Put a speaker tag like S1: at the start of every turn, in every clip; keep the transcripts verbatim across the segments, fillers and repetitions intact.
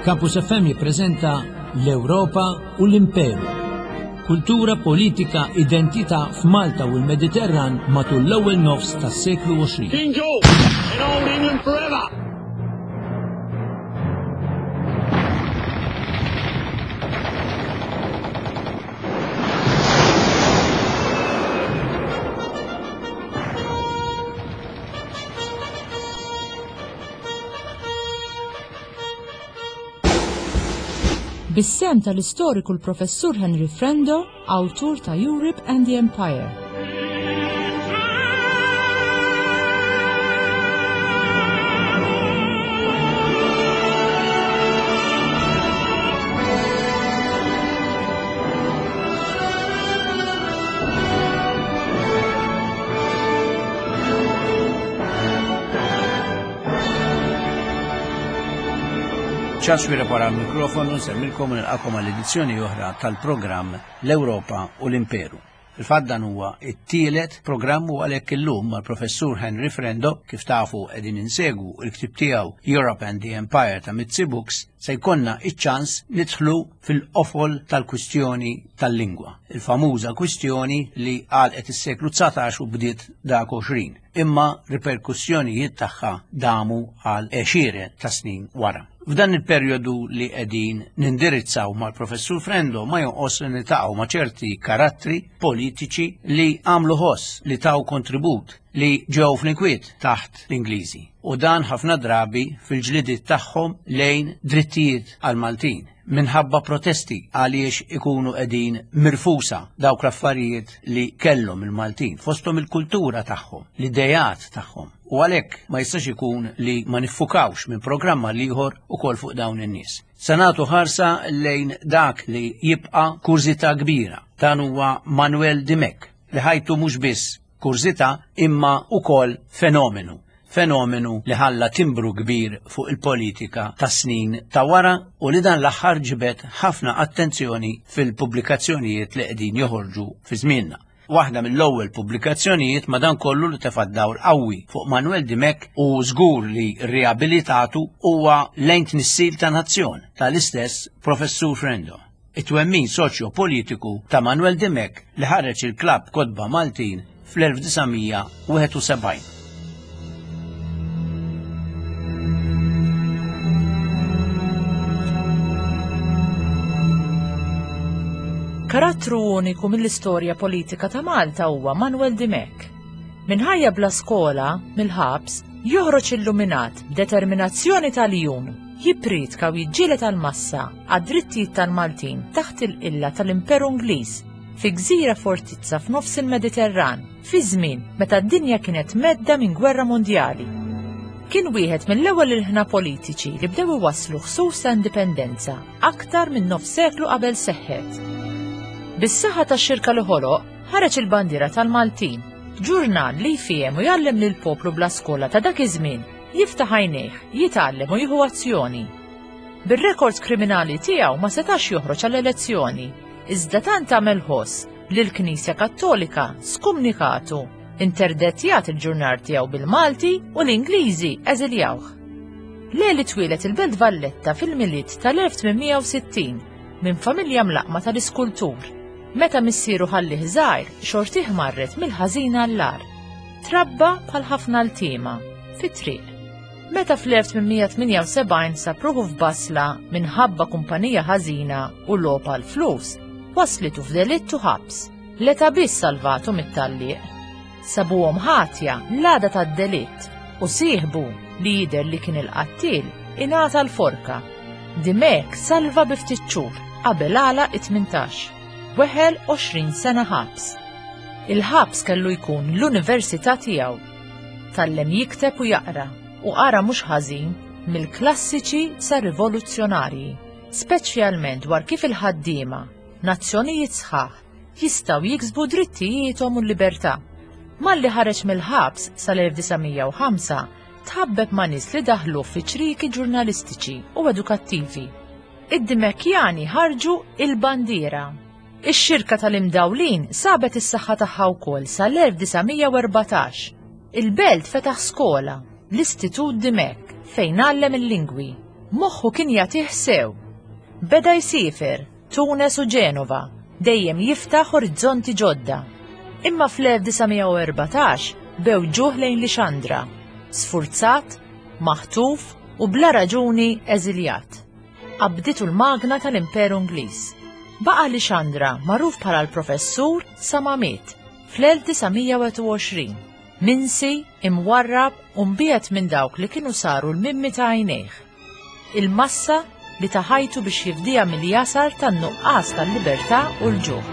S1: Campus F M jippreżenta l-Ewropa u l-Imperu. Kultura, politika, identità f'Malta u l-Mediterran matul l-ewwel nofs tas-seklu għoxrin.
S2: King George and old England forever!
S3: Bis-sem tal-istoriku l-Professur Henry Frendo, awtur ta' Europe and the Empire.
S4: ċaċwira para l-mikrofonu semmilkom nilqakom għall-edizzjoni oħra tal-programm l-Ewropa u l-Imperu. Il-faddan huwa it-tielet programm u għalhekk illum mal-Professur Henry Frendo kif tafu qegħdin insegu l-ktib tiegħu Europe and the Empire ta' Mitzi Books se jkollna iċ-ċans nidħlu fil-qofol tal-kwistjoni tal-lingwa. Il-famuża kwistjoni li għalqet is-seklu tsatax u bdiet dak għoxrin, imma riperkussjonijiet tagħha damu għal għexieren ta' snin wara. F'dan il-perjodu li qegħdin nindirizzaw mal-Professur Frendo ma jonqos li niltaqgħu ma' ċerti karattri politiċi li għamlu ħoss li taw kontribut li ġew fl-inkwiet taħt l-Ingliżi. U dan ħafna drabi fil-ġlidiet tagħhom lejn drittijiet għal Maltin minħabba protesti għaliex ikunu qegħdin mirfusa dawk l-affarijiet li kellhom il-Maltin fosthom il-kultura tagħhom, l-idejat tagħhom. U għalhekk ma jistax ikun li ma niffukawx minn programma ieħor ukoll fuq dawn in-nies. Se nagħtu ħarsa lejn dak li jibqa' kurzita kbira. Dan huwa Manuel Dimek li ħajtu mhux biss kurzita imma ukoll fenomenu. Fenomenu li ħalla timbru kbir fuq il-politika tas snin ta' wara u li dan l-aħħar ġibet ħafna attenzjoni fil-pubblikazzjonijiet li qegħdin joħorġu fi żmienna. Waħda mill-ewwel pubblikazzjonijiet madankollu li tefaddaw qawwi fuq Manuel Dimek u żgur li rriabilitatu huwa Lejn Tnissil ta' Nazzjon tal-istess Professur Frendo. It-twemmin soċjo-politiku ta' Manuel Dimek li ħareġ il-Klabb Kodba Maltin fl-elf tisamija wieħed u sebgħin.
S3: Karattru uniku mill-istorja politika ta' Malta huwa Manuel Dimek. Minħajja bla skola, mill-ħabs, joħroġ illuminat b'determinazzjoni tal-jum, jipritka u jiġġieled tal-massa għad-drittijiet tal-Maltin taħt il-qilla tal-Imperu Ingliż fi gżira fortizza f'nofs il-Mediterran fi żmien meta d-dinja kienet medda minn gwerra mondjali. Kien wieħed mill-ewwel ilħna politiċi li bdew iwasslu ħsus ta' indipendenza aktar minn nofs seklu qabel seħħet. Bis-saħħa tax-xirka li ħoloq ħareġ il-bandiera tal-Maltin, ġurnal li jfiem u jgħallem lil poplu bla skola ta' dak iż-żmien, jiftaħ għajnejh, jitgħallem u jieħu azzjoni. Bir-rekords kriminali tiegħu ma setax joħroġ għall-elezzjoni, iżda tant għamel ħoss li l-Knisja Kattolika skomunikatu, interdettjat il-ġurnal tiegħu bil-Malti u l-Ingliżi eżiljawh. Leli twilet il-Belt Valletta fil-miliet tal-elf tminmija u sittin minn familja mlaqma tal-iskultur. Meta missieru ħalli żgħir, xortih marret mill-ħażina għall-ar. Trabba bħal ħafna l-tiema fit-triq. Meta fl-elf tminmija tminja u sebgħin sapruħu f'Basla minħabba kumpanija ħażina u lopa l-flus, waslitu f'delitt u ħabs. Leta biss salvatu mit-tallieq. Sabuhom ħatja l-għada tad-delitt u sieħbu li jidher li kien il-qattil ingħata l-forka. Dimek salva biftit xhur qabel għala it-tmintax. Weħel għoxrin sena ħabs. Il-ħabs kellu jkun l-università tiegħu. Tallem jikteb u jaqra u qara mhux ħażin mill-klassiċi sa rivoluzzjonarji, speċjalment dwar kif il-ħaddiema, nazzjonijiet sħaħ, jistgħu jiksbu drittijiethom u l-libertà. Malli ħareġ mill-ħabs sal-elf tisamija u ħamsa tħabbeb ma' nies li daħlu fi ċriki ġurnalistiċi u edukattivi. Id-Dimekjani ħarġu il-bandiera. Ix-xirka tal-imdawlin sabet is-saħħa tagħha wkoll sal-elf tisamija u erbatax. Il-belt fetaħ skola, l-Istitut Dimek, fejn għallem il-lingwi. moħħu kien jagħtih sew. Beda jsifer Tunes u Ġenova, dejjem jiftaħ orizzonti ġodda. Imma fl-elf tisa' u erbatax bew ġuħ lejn Lixandra, sfurzat, maħtuf u bla raġuni eżiljat. Qabditu l-magna tal-Imperu Ingliż. Baqa' Lixandra magħruf bħala l-professur sa ma miet fl-elf tisa' u għoxrin. Minsi, imwarrab u mbiegħed minn dawk li kienu saru l-mimmi ta' għajnejh. Il-massa li taħajtu biex jifdija mill-jasar tan-nuqqas tal-libertà u l-ġuħ.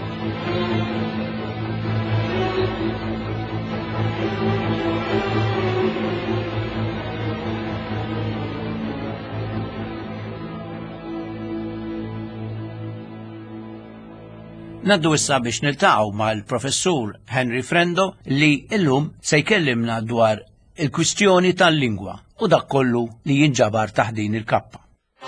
S4: Naddu issa biex niltaqgħu mal-professur Henry Frendo li illum se jkellimna dwar il-kwistjoni tal-lingwa u dak kollu li jinġabar taħt din il-kappa.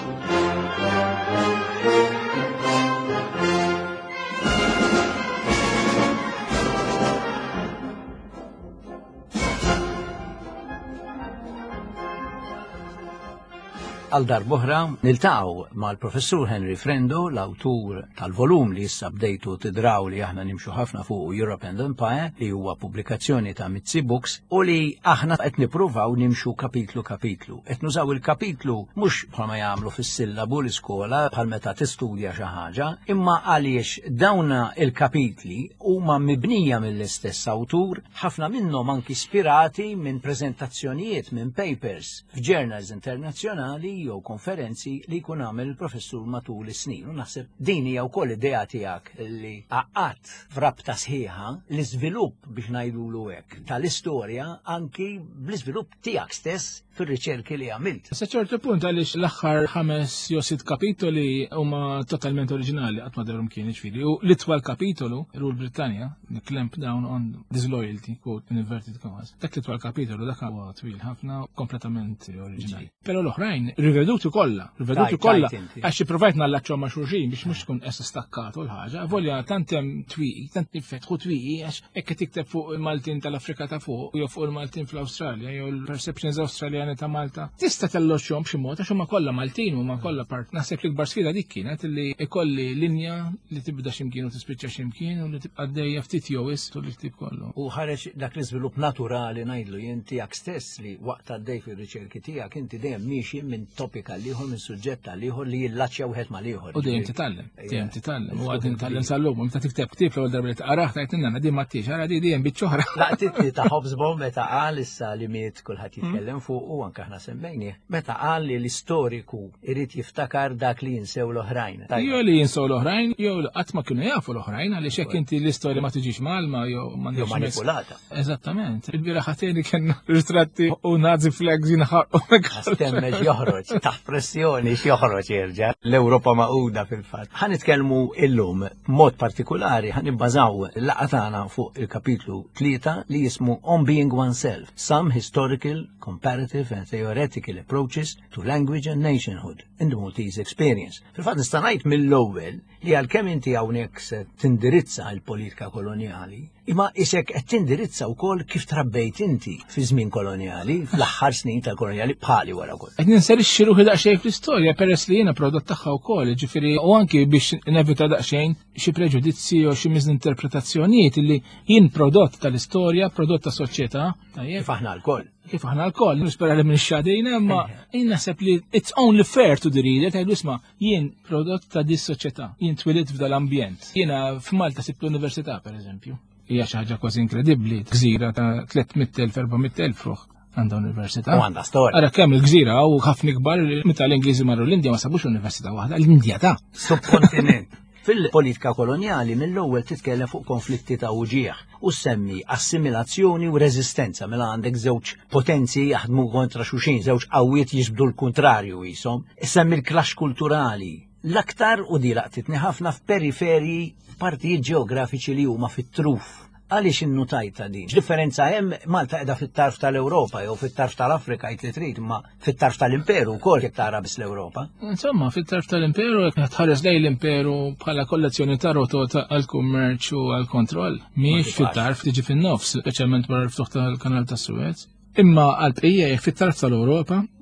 S4: Għal darbohra niltaqgħu mal-professur Henry Frendo, l-awtur tal-volum li issa bdejtu tidraw li aħna nimxu ħafna fuq Europe and Empire, li huwa pubblikazzjoni ta' Mitzi Books, u li aħna qed nippruvaw nimxu kapitlu kapitlu. Qed nużaw il-kapitlu mhux bħalma jagħmlu fis-sillabu l-iskola bħal meta tistudja xi ħaġa, imma għaliex dawna il-kapitli huma mibnija mill-istess awtur, ħafna minnhom anki ispirati minn preżentazzjonijiet minn papers f'journals internazzjonali jew konferenzi li jkun għamel il-professur matul is-snin. U naħseb din hija wkoll idea tiegħek li għaqqat f'rabta sħiħa l-iżvilupp biex ngħidulu hekk tal-istorja anki bl-iżvilupp tiegħek stess fir-riċerki li għamilt.
S5: Sa ċertu punt għaliex l-aħħar ħames jew sitt kapitoli huma totalment oriġinali qatt ma darhom kien ġifieri. U l-itwal kapitolu Rule Britannia, Clamp Down on Disloyalty, quote in inverted commas. Dak l-itwal kapitolu dak huwa twil ħafna kompletament oriġinali. Però l-oħrajn riveduti kollha, riveduti kollha għax ipprovajt nallaċċhom ma' xulxin biex mhux tkun essa stakkat u l-ħaġa. Volja tant hemm twieqi, tant nifetħu twieqi għax hekk tikteb fuq il-Maltin tal-Afrika ta' fuq jew fuq il-Maltin fl-Awstralja jew il-perceptions Awstraljani ta' Malta. Tista' telloxxhom b'xi mod għax huma kollha Maltin huma kollha part. Naħseb li kbar sfida dik kienet li ikolli linja li tibda x'imkien u tispiċċa x'imkien u li tibqa' għaddejja ftit jew issu li ktib kollu.
S4: U ħareġ dak l-iżvilupp naturali ngħidlu jien tiegħek stess li waqt għaddej fir-riċerki tiegħek inti dejjem miexi minn topik għal ieħor minn suġġett għal ieħor li jillaċċja wieħed mal ieħor.
S5: U dejjem titgħallem, dejjem titgħallem. U għad nitgħallem sal-lum, meta tikteb ktib l-ewwel darba li taqrah tgħid inna din ma tix, ara di dejjem biċ-ċoħra.
S4: Laqtitni ta' Hobsbawm meta qal issa li miet kulħadd jitkellem fuq u anke aħna semmejnieh. Meta qal li l-istoriku irid jiftakar dak li jinsew l-oħrajn.
S5: Jew li jinsew l-oħrajn, jew qatt ma kienu jafu l-oħrajn għaliex hekk inti l-istorja ma tiġix malma jew m'għandix
S4: manipulata.
S5: Eżattament. Il-bira ħateni kien ritratti u Nazi flags jinħarqu.
S4: Stemmeġ joħroġ taħt pressjoni x'joħroġ jerġa' l-Ewropa maquda fil-fatt. Ħa nitkellmu illum b'mod partikolari ħa nibbażaw l-laqgħa tagħna fuq il-kapitlu tlieta li jismu On Being Oneself, Some Historical, Comparative and Theoretical Approaches to Language and Nationhood in the Maltese Experience. Fil-fatt nista' ngħid mill-ewwel li għalkemm inti hawnhekk se tindirizza l-politika kolonjali, imma isek qed tindirizza wkoll kif trabbejt inti fi żmien kolonjali, fl-aħħar snin tal-kolonjali bħali wara wkoll.
S5: Qed ninserixxi ruħi daqsxejn fl-istorja peress li jiena prodott tagħha wkoll, ġifieri u anki biex nevita daqsxejn xi preġudizzi u xi miżinterpretazzjonijiet li jien prodott tal-istorja, prodott ta' soċjetà, tajjeb.
S4: Kif aħna lkoll.
S5: Kif aħna lkoll, nispera li minn xadejna, imma jien naħseb li it's only fair to the reader tgħidu isma' jien prodott ta' dis soċjetà, jien twilit f'dal-ambjent. Jiena f'Malta sibt l-università pereżempju. Hija xi ħaġa kważi inkredibbli, gżira ta' tlietmija elf erba'mija elf ruħ għandha università.
S4: U għandha storja.
S5: Ara kemm il-gżira u ħafna kbar meta l-Ingliżi marru l-Indja ma sabux università waħda, l-Indja ta'
S4: subkontinent. Fil-politika koloniali mill-ewwel titkellem fuq konflitti ta' uġieħ u semmi assimilazzjoni u reżistenza mela għandek żewġ potenzi jaħdmu kontra xulxin, żewġ qawwiet jiġbdu l-kuntrarju jisom. Semmi l-klax kulturali. L-aktar u di laqtitni ħafna f'periferji partijiet ġeografiċi li huma fit-truf. Għaliex innutajta din? X'differenza hemm Malta qiegħda fit-tarf tal-Ewropa jew fit-tarf tal-Afrika jt li trid, imma fit-tarf tal-Imperu wkoll jekk tara biss l-Ewropa.
S5: Insomma, fit-tarf tal-Imperu jekk tħares lejn l-Imperu bħala kollezzjoni ta' rotot għall-kummerċ u għall-kontroll. Mhix fit-tarf tiġi fin-nofs, speċjalment wara l-ftuħ tal-Kanal tas-Suez. Imma għall-bqija jekk fit-tarf tal-Ewropa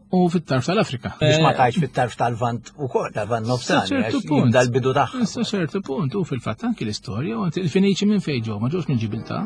S5: u fit-tarf tal-Afrika.
S4: Biex ma tajx fit-tarf tal-Vant ukoll, tal-Vant nofsani,
S5: ċertu
S4: għax
S5: punt.
S4: jibda l-bidu tagħha.
S5: Sa ċertu punt u fil-fatt anki l-istorja u il-Feniċi minn fejn ġew, ma ġewx minn Ġibilta.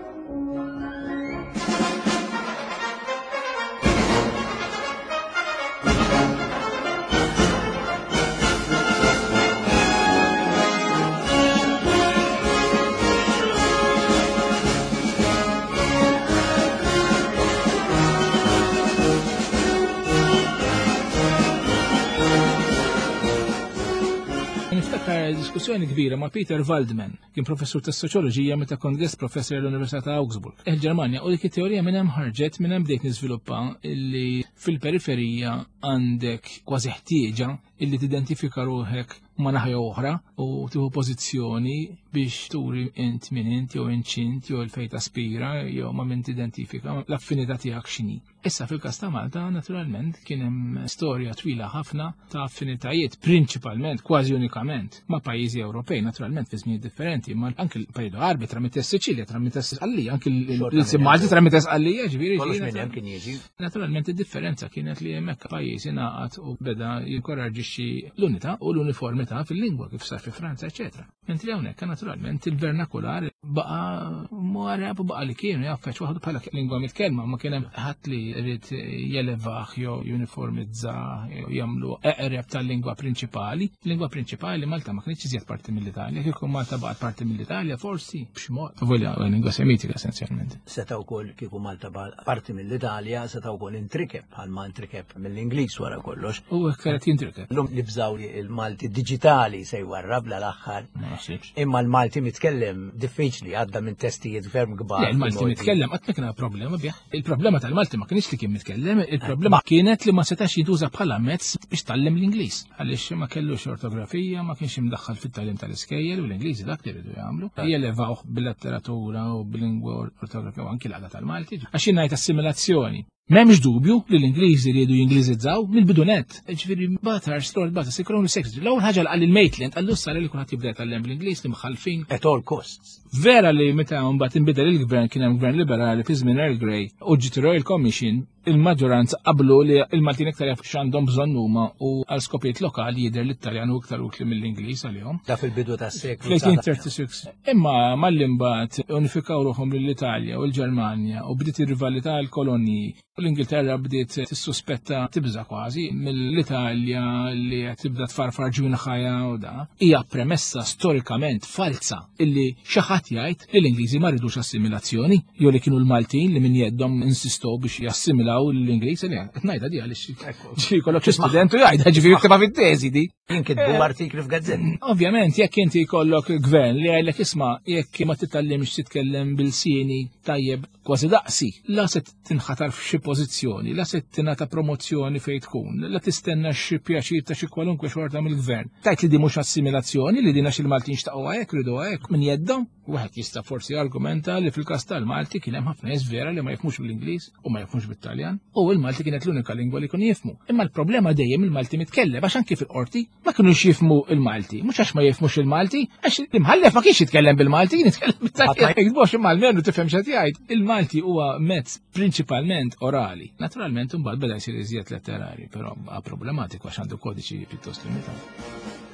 S5: Niftakar diskussjoni kbira ma' Peter Waldman, kien professur ta' soċjoloġija meta kont guest professor l-Università ta' Augsburg, il-Ġermanja, u dik it-teorija minn hemm ħarġet minn hemm bdejt niżviluppa illi fil-periferija għandek kważi ħtieġa illi tidentifika ruħek ma' naħja oħra u tieħu pożizzjoni biex turi int min int jew inċint jew il-fejn taspira jew ma' min tidentifika l-affinità tiegħek x'inhi. Issa fil-każ ta' Malta naturalment kien hemm storja twila ħafna ta' affinitajiet prinċipalment kważi unikament ma' pajjiżi Ewropej naturalment fi żmien differenti, ma anke l-pajjiż Arbi tramitess Siċilja, tramitess Qallija, anke l-Sim Malti tramitess Qallija, ġifieri.
S4: Kollox minn hemm kien jiġi.
S5: Naturalment id-differenza kienet li hemmhekk pajjiż ingħaqad u beda jinkoraġġixxi l-unità u l-uniformità fil-lingwa kif sar fi Franza, eċetera. Mentri hawnhekk naturalment il-vernakular baqa' Muarab baqa' li kienu jaffeċ waħdu bħala lingwa mitkellma, ma kien hemm ħadd li rrid jelevaħ jew uniformizzah jew jagħmlu eqreb tal-lingwa prinċipali. Lingwa prinċipali Malta ma kienx iżjed parti mill-Italja, kieku Malta baqgħet parti mill-Italja forsi b'xi mod. Volja lingwa semitika essenzjalment.
S4: Seta' wkoll kieku Malta parti mill-Italja seta' wkoll intrikeb bħalma intrikeb mill-Ingliż wara kollox.
S5: U hekk kienet jintrikeb.
S4: L-lum li bżaw il-Malti diġitali se jwarrab l-aħħar. Imma l-Malti mitkellem diffiċli għadda minn testijiet ferm kbar.
S5: Il-Malti mitkellem qatt ma kien problema bih. Il-problema tal-Malti ma kienx li kien mitkellem, il-problema kienet li ma setax jintuża bħala mezz biex tallem l-Ingliż. Għaliex ma kellux ortografija, ma kienx imdaħħal fit-tagħlim tal-iskejjel u l-Ingliżi dak li rridu jagħmlu. Jelevawh bil-letteratura u bil-lingwa ortografija u anki l-għada tal-Malti. Għax ngħid assimilazzjoni. M'hemmx dubju li l-Ingliżi rridu jingliżizzaw mill-bidunet. Ġifieri Batar, Strord Batar, Secretary Secretary. L-ewwel ħaġa qal il-Maitland qallu sar li kulħadd jibda jtallem bl-Ingliż li mħalfin.
S4: At all costs.
S5: Vera li meta mbagħad inbidel il-gvern kien hemm gvern liberali fi żmien Earl Grey u ġiet Royal Commission il-maġġoranza qablu li il-Maltin iktar jaf x'għandhom bżonn huma u għal skopijiet lokali jidher l-Italjan u iktar utli mill-Ingliż għalihom.
S4: Da fil-bidu tas-seklu.
S5: fl-eighteen thirty-six. Imma mal-imbagħad unifikaw ruħhom lill-Italja u l-Ġermanja u bdiet ir-rivalità l-koloniji u l-Ingilterra bdiet tissuspetta tibża kważi mill-Italja li qed tibda tfarfar ġwien ħajja u da. Hija premessa storikament falsa illi xi ħadd jgħid li l-Ingliżi ma rridux assimilazzjoni jew li kienu l-Maltin li min jeddhom insistow biex jassimilaw l-Ingliż li qed ngħidha di għaliex xi jkollok xi student u jgħidha ġifieri jiktibha fit-teżi di.
S4: Jinkitbu artikli f'gazzetti.
S5: Ovvjament jekk inti jkollok gvern li għajlek isma' jekk ma titallimx titkellem bil-sieni tajjeb kważi daqsi, la se tinħatar f'xi pożizzjoni, la se tingħata promozzjoni fejn tkun, la tistenna xi pjaċir ta' xi kwalunkwe xorta mill-gvern. Tajt li di mhux assimilazzjoni li dina xi l-Maltin xtaqgħu hekk ridu hekk min jeddhom. Wieħed jista' forsi argumenta li fil-każ tal-Malti kien hemm ħafna nies vera li ma jifhmux bil-Ingliż u ma jifhmux bit-Taljan u l-Malti kienet l-unika lingwa li kienu jifhmu. Imma l-problema dejjem il-Malti mitkellem għax anke fil-qorti ma kinux jifhmu il-Malti, mhux għax ma jifhmux il-Malti, għax l-imħallef ma kienx jitkellem bil-Malti, jitkellem bit-Taljan. Jekk imma l-menu tifhem x'qed jgħid. Il-Malti huwa mezz prinċipalment orali. Naturalment imbagħad beda jsir iżjed letterari, però problematiku għax għandu kodiċi pjuttost limitati.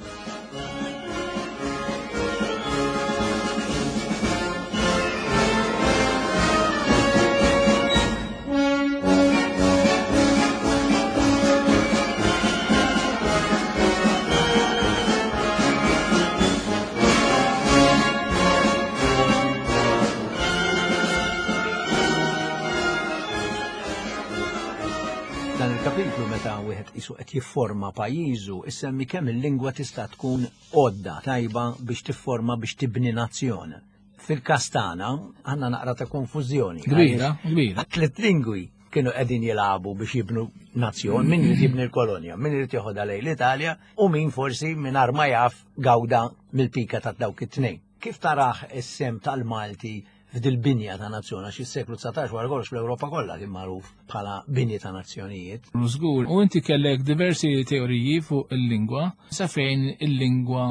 S4: Dan il-kapitlu meta wieħed isu qed jifforma pajjiżu issemmi kemm il-lingwa tista' tkun għodda tajba biex tifforma biex tibni nazzjon. Fil-każ tagħna għandna naqra ta' konfużjoni.
S5: Kbira, kbira.
S4: Tliet lingwi kienu qegħdin jilagħbu biex jibnu nazzjon, min irid jibni l-kolonja, min irid joħodha lejn l-Italja u min forsi mingħajr ma jaf gawda mill-pika ta' dawk it-tnejn. Kif taraħ is-sem tal-Malti f'dil-binja ta' nazzjon għax is-seklu tsatax wara kollox fl-Ewropa kollha kien magħruf bħala binja ta' nazzjonijiet.
S5: Żgur, u inti kellek diversi teoriji fuq il-lingwa sa fejn il-lingwa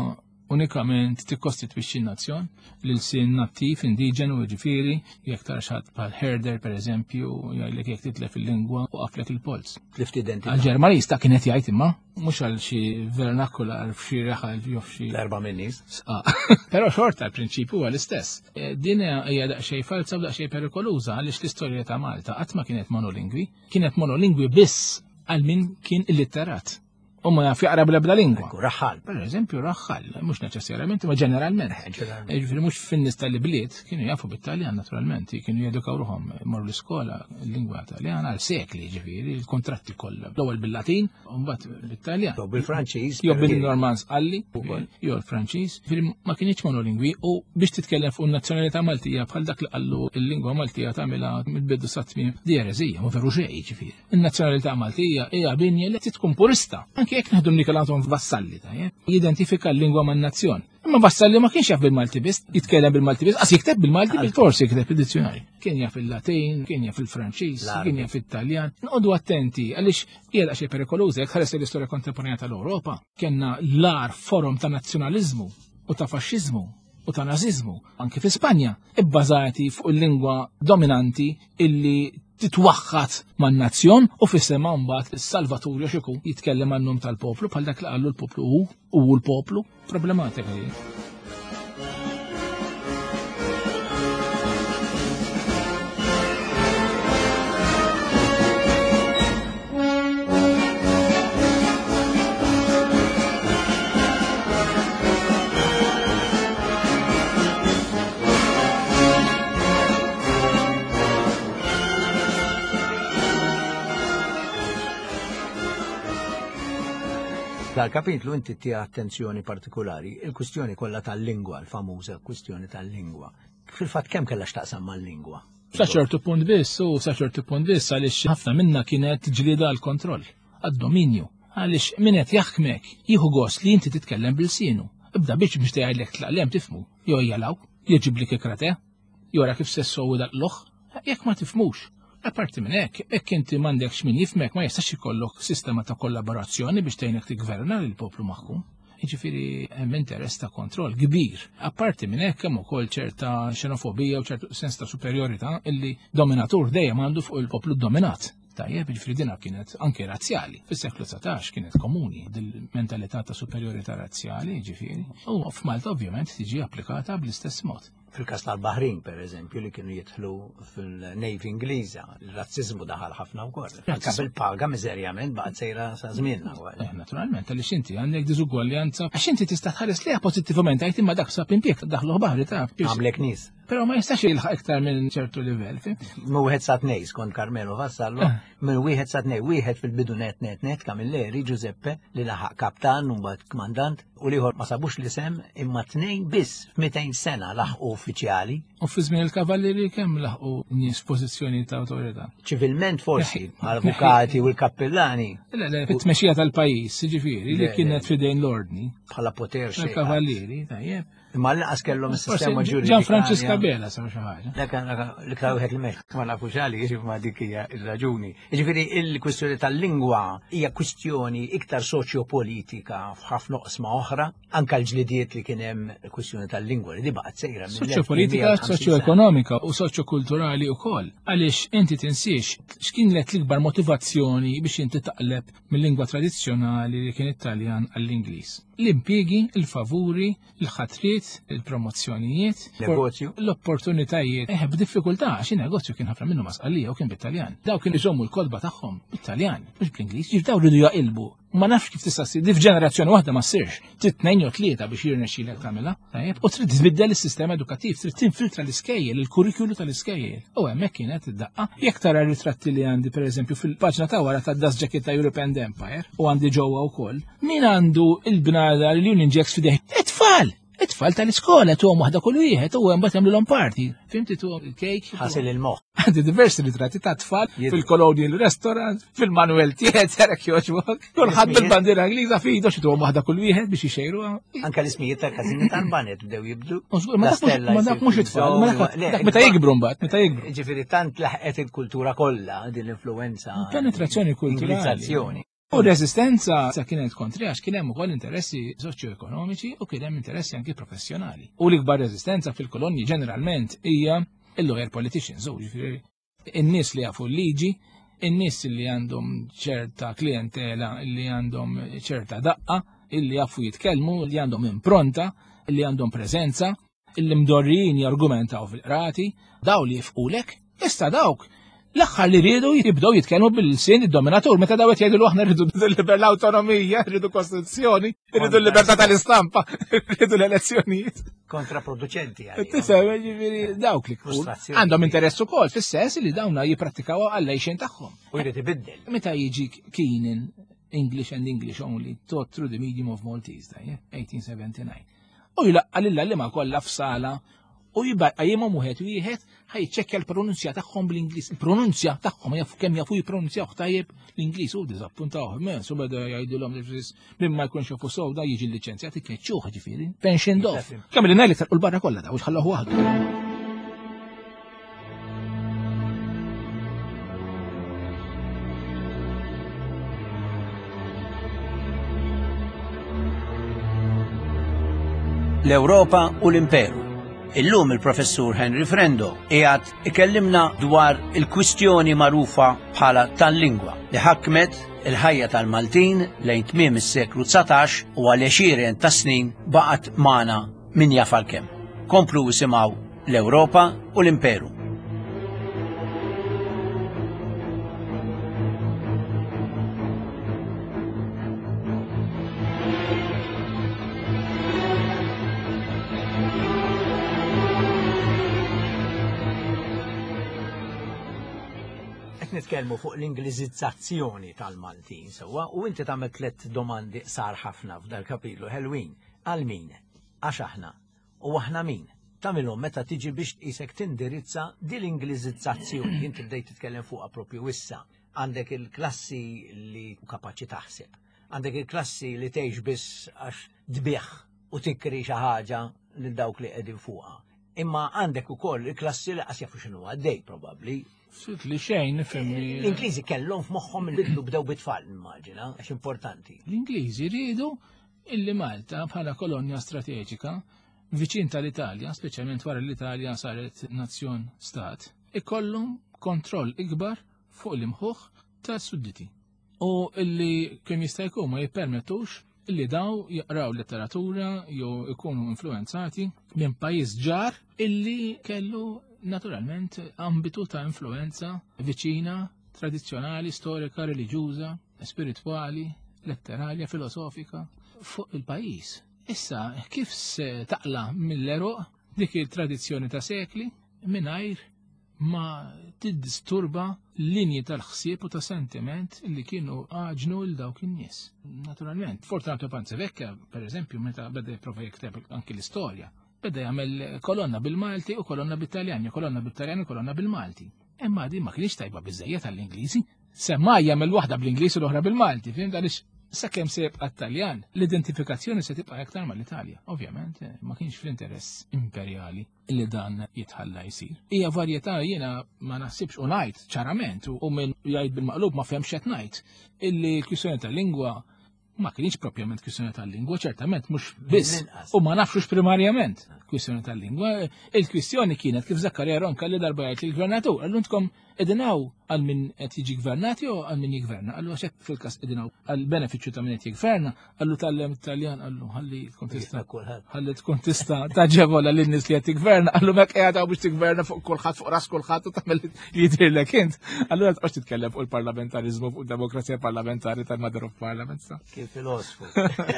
S5: unikament tikkostitwixxi n-nazzjon lil sin nattiv indiġenu ġifieri jekk tara xatt bħal herder pereżempju jgħidlek jekk titlef il-lingwa u qaflek il-pols.
S4: Tlift identità.
S5: Għal-Ġermanista kienet jgħid imma mhux għal xi vernakular f'xi reħal jew f'xi
S4: L-erba' min-nies.
S5: Però xorta l-prinċipju huwa l-istess. Din hija daqsxejn falsa u daqsxejn perikoluża għaliex l-istorja ta' Malta qatt ma kienet monolingwi, kienet monolingwi biss għal min kien illitterat. U ma jaf jaqra bla bla lingwa.
S4: Raħħal.
S5: Per eżempju, raħħal, mhux neċessarjament, ma ġeneralment. Ġifieri mhux fin-nies tal-bliet kienu jafu bit-Taljan naturalment, kienu jedukaw ruħhom morru l-iskola l-lingwa Taljana għal sekli ġifieri, il-kontratti kollha. L-ewwel bil-Latin u mbagħad bit-Taljan.
S4: Jew bil-Franċiż.
S5: Jew bil-Normans qalli, jew l-Franċiż. Ġifieri ma kienx monolingwi u biex titkellem fuq in-nazzjonalità Maltija bħal dak li qallu l-lingwa Maltija tagħmilha mill-bidu sa tmiem di ereżija, ma veru xejn ġifieri. In-nazzjonalità Maltija hija binja li tkun purista. Jekk naħdu Nikolaton vassalli ta' jidentifika l-lingwa man nazzjon. Imma vassalli ma kienx jaf bil-Malti biss, jitkellem bil-Malti biss, għas jikteb bil-Malti bil-forsi jikteb id-dizzjonarju. Kien jaf il-Latin, kien jaf il-Franċiż, kien jaf il-Taljan. Nqogħdu attenti għaliex hija xi perikoluża jekk ħares l-istorja kontemporanja tal-Ewropa. Kienna l-ar forum ta' nazzjonaliżmu u ta' faxxiżmu u ta' naziżmu anke fi Spanja, ibbażati fuq il-lingwa dominanti illi titwaħħat man-nazzjon u fis-sema mbagħad is-Salvatur xiku jitkellem għan-num tal-poplu bħal dak li qallu l-poplu hu u l-poplu problematika hi.
S4: Dal-kapitlu inti tija attenzjoni partikolari, il-kwistjoni kollha tal-lingwa, l-famuża kwistjoni tal-lingwa. Fil-fatt kemm kellha x'taqsam mal-lingwa?
S5: Sa ċertu punt biss u sa ċertu punt biss għaliex ħafna minna kienet ġlieda għall-kontroll, għad-dominju. Għaliex min qed jaħkmek jieħu gost li inti titkellem bil-sienu. Ibda biex biex tgħidlek tlaqlem tifmu. Jew jalaw, jiġiblik ikrate, jora kif sessow dal-loħ, jekk ma tifmux. Apparti minn hekk, hekk inti m'għandekx min jifmek ma jistax ikollok sistema ta' kollaborazzjoni biex tgħinek tiggverna lill-poplu magħhom. Jiġifieri hemm interess ta' kontroll kbir. Apparti minn hekk hemm ukoll ċerta xenofobija u ċertu sens ta' superjorità illi dominatur dejjem għandu fuq il-poplu dominat. Tajjeb, jiġifieri dinha kienet anke razzjali. Fis-seklu satax kienet komuni dil-mentalità ta' superjorità razzjali, jiġifieri. U f'Malta ovvjament tiġi applikata bl-istess mod.
S4: Fil-kas tal-Baħrin, per eżempju, li kienu jidħlu fil-Navy Ingliża, il-razzizmu daħal ħafna wkoll. Anke bil-paga miżerjament baqgħet sejra sa żmienna.
S5: Naturalment, għaliex inti għandek diżugwaljanza għax inti tista' tħares liha pożittivament għajt imma dak sab impjeg daħlu baħri ta'
S4: għamlek nies.
S5: Però ma jistax jilħaq iktar minn ċertu livell.
S4: Mu wieħed sa tnejn skont Carmelo Vassallo, minn wieħed sa tnejn, wieħed fil-bidu net net net Camilleri Giuseppe li laħaq kaptan u mbagħad kmandant u liħor ma sabux l-isem imma tnejn biss f'mئتين sena laħqu uffiċjali.
S5: U fi żmien il-kavalleri kemm laħqu nies pożizzjoni ta' awtorità?
S4: Ċivilment forsi, avukati u l-kappellani.
S5: Fit-tmexxija tal-pajjiż, jiġifieri li kienet fidejn l-ordni.
S4: Bħala poter xejn.
S5: Il-kavalleri, tajjeb.
S4: Imma l-laqas kellhom is-sistema ġuridika.
S5: Gian Francisca Bela sa xi ħaġa.
S4: Dak l-iktar wieħed li meħ ma nafux għali jiġi ma dik hija r-raġuni. Jiġifieri il-kwistjoni tal-lingwa hija kwistjoni iktar soċjopolitika f'ħafna oqsma oħra, anke l-ġlidiet li kien hemm kwistjoni tal-lingwa li di baqgħet sejra minn
S5: soċjopolitika, soċjoekonomika u soċjokulturali wkoll. Għaliex inti tinsiex x'kienet l-ikbar motivazzjoni biex inti taqleb mill-lingwa tradizzjonali li kien Italjan għall-Ingliż. L-impjiegi, il-favuri, il-ħatriet, il-promozzjonijiet, l-opportunitajiet. Eh, b'diffikultà, għax negozju kien ħafna minnu masqalija u kien bit-Taljan. Daw kien iżommu l-kodba tagħhom bit-Taljan, mhux bl-Ingliż, jibdaw ridu jaqilbu. Ma nafx kif tista' ssir, f'ġenerazzjoni waħda ma ssirx. Trid tnejn jew tlieta biex jirnexxielek tagħmilha, tajjeb, u trid tbiddel is-sistema edukattiv, trid tinfiltra l-iskejjel, il-kurrikulu tal-iskejjel. U hemmhekk kienet id-daqqa. Jekk tara ritratti li għandi pereżempju fil-paġna ta' wara tad-Das Jacket ta' European Empire u għandi ġewwa wkoll, min għandu il-bnada li Union Jacks fidejh? It-tfal! It-tfal tal-iskola tuhom waħda kull wieħed u hemm bagħad jagħmluhom party. Fimti tuhom il-cake.
S4: Ħasil il-moħħ.
S5: Għandi diversi ritratti ta' tfal fil-Colonial Restaurant, fil-Manuel Theater, jogħġbok. Kulħadd bil-bandiera Ingliża f'idu xi tuhom waħda kull wieħed biex ixejru.
S4: Anke l-ismijiet tal-każini tal-banet bdew jibdu.
S5: Ma dak mhux it-tfal, dak meta jikbru mbagħad, meta jikbru.
S4: Ġifieri tant laħqet il-kultura kollha din l-influenza.
S5: Penetrazzjoni kulturali. U r-reżistenza sa kienet kontri għax kien hemm ukoll interessi soċjo-ekonomiċi u kien hemm interessi anki professjonali. U l-ikbar reżistenza fil-kolonji ġeneralment hija il-lawyer politicians, u ġifieri in-nies li jafu l-liġi, in-nies li għandhom ċerta klientela, li għandhom ċerta daqqa, illi jafu jitkellmu, li għandhom impronta, illi għandhom preżenza, illi mdorrijin jargumentaw fil-qrati, daw li jifqulek, issa dawk l-aħħar li rridu jibdew jitkellmu bil-sin id-dominatur meta daw qed jgħidu aħna rridu l-awtonomija, rridu kostituzzjoni, rridu l-libertà tal-istampa, rridu l-elezzjonijiet.
S4: Kontraproducenti għalli.
S5: Tisem, ġifieri dawk li għandhom interess ukoll fis-sens li dawna jipprattikaw għall-għejxin tagħhom.
S4: U jrid ibiddel.
S5: Meta jiġi Keenan English and English only taught through the medium of Maltese, eighteen seventy-nine. U jilaqqa lil-għallima kollha f'sala u jibqa' jimhom wieħed wieħed ħajċekkja l-pronunzja tagħhom bl-Ingliż. Il-pronunzja tagħhom jafu kemm jafu jippronunzjaw tajjeb l-Ingliż u diżappuntaw. Mens u beda jgħidulhom minn ma jkunx jafu sew da jiġi liċenzjat ikkeċċuh ġifieri. Pension dof. Kemm li ngħidlek u l-barra kollha daw ħalluh waħdu.
S4: L-Ewropa u l-Imperu. Illum il-professur Henry Frendo qiegħed ikellimna dwar il-kwistjoni magħrufa bħala tal-lingwa li ħakmet il-ħajja tal-Maltin lejn tmiem is-seklu tsatax u għal għexieren ta' snin baqgħet magħna min jaf għalkemm. Komplu isimgħu l-Ewropa u l-Imperu. Nitkellmu fuq l-Ingliżizzazzjoni tal-Maltin sewwa u inti tagħmel tliet domandi sar ħafna f'dal kapitlu ħelwin. Għal min? Għax aħna. U aħna min? Tagħmilhom meta tiġi biex tqisek tindirizza din l-Ingliżizzazzjoni. Inti bdejt titkellem fuqha proprju issa. Għandek il-klassi li kapaċi taħseb. Għandek il-klassi li tgħix biss għax tbieħ u tikri xi ħaġa lil dawk li qegħdin fuqha. Imma għandek ukoll il-klassi li qas jafu x'inhu għaddej probabbli.
S5: Sit li xejn nifhemni.
S4: L-Ingliżi kellhom f'moħħhom il-bidlu bdew bit-tfal immaġina, għax importanti.
S5: L-Ingliżi rridu illi Malta bħala kolonja strateġika viċin tal-Italja, speċjalment wara l-Italja saret nazzjon stat, ikollhom kontroll ikbar fuq l-imħuħ tas-sudditi. U illi kemm jista' jkun ma jippermettux illi daw jaqraw letteratura jew ikunu influenzati minn pajjiż ġar illi kellu naturalment ambitu ta' influenza viċina, tradizzjonali, storika, reliġjuża, spiritwali, letteralja, filosofika fuq il-pajjiż. Issa kif se taqla mill-eroq dik il-tradizzjoni ta' sekli mingħajr ma tiddisturba linji tal-ħsieb u ta' sentiment li kienu għaġnu l dawk in-nies. Naturalment, Fortunato Panzavecchia, per eżempju, meta beda jipprova jikteb anki l-istorja, beda jagħmel kolonna bil-Malti u kolonna bil-Taljani, kolonna bil-Taljani u kolonna bil-Malti. Imma di ma kienx tajba biżejjed tal-Ingliżi. Semma jagħmel waħda bl-Ingliż u l-oħra bil-Malti, fim għaliex sakemm se jibqa' Taljan, l-identifikazzjoni se tibqa' aktar mal-Italja. Ovvjament, ma kienx fl-interess imperjali li dan jitħalla jsir. Hija varjetà jiena ma naħsibx u ngħid ċarament u minn jgħid bil-maqlub ma fehmx qed ngħid illi l-kwistjoni tal-lingwa ma kienx propjament kwistjoni tal-lingwa, ċertament mhux biss u ma nafxux primarjament kwistjoni tal-lingwa. Il-kwistjoni kienet kif Zakkarija Ronca li darba jgħid il-gvernatur, għallunkom edinaw għal min qed jiġi gvernati u għal min jigverna. Għallu għaxek fil-każ edinaw għal benefiċċju ta' min qed jigverna, għallu tal-lem Italjan, għallu ħalli tkun tista' ħalli tkun tista' taġevola lin-nies li qed tigverna, għallu mek qiegħda biex tigverna fuq kulħadd fuq ras kulħadd u tagħmel li jidhirlek int. Allura tqgħodx titkellem fuq il-parlamentarizmu fuq id-demokrazija parlamentari tal-Mother of Parliament sa.
S4: Kif filosofu.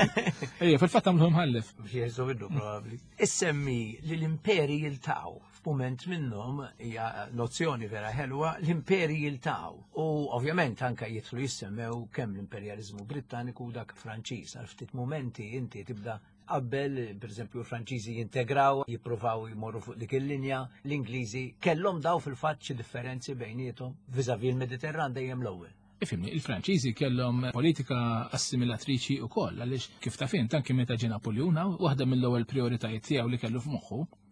S5: Ejja, fil-fatt għamluhom ħallef.
S4: Biex jeżu biddu probabbli. Issemmi li l-imperi jiltaqgħu. F'mument minnhom hija nozzjoni vera ħelwa l-imperi jiltaqgħu. U ovvjament anke jidħlu jissemmew kemm l-imperjaliżmu Brittaniku u dak Franċiż. Għal ftit mumenti inti tibda qabel, pereżempju l-Franċiżi jintegraw, jippruvaw jmorru fuq dik il-linja, l-Ingliżi kellhom daw fil-fatt xi differenzi bejniethom viżavi l-Mediterran dejjem l-ewwel.
S5: Ifimni, il-Franċiżi kellhom politika assimilatriċi wkoll għaliex kif ta' fin tanki meta ġie Napoleon waħda mill-ewwel prijoritajiet tiegħu li kellu f'moħħu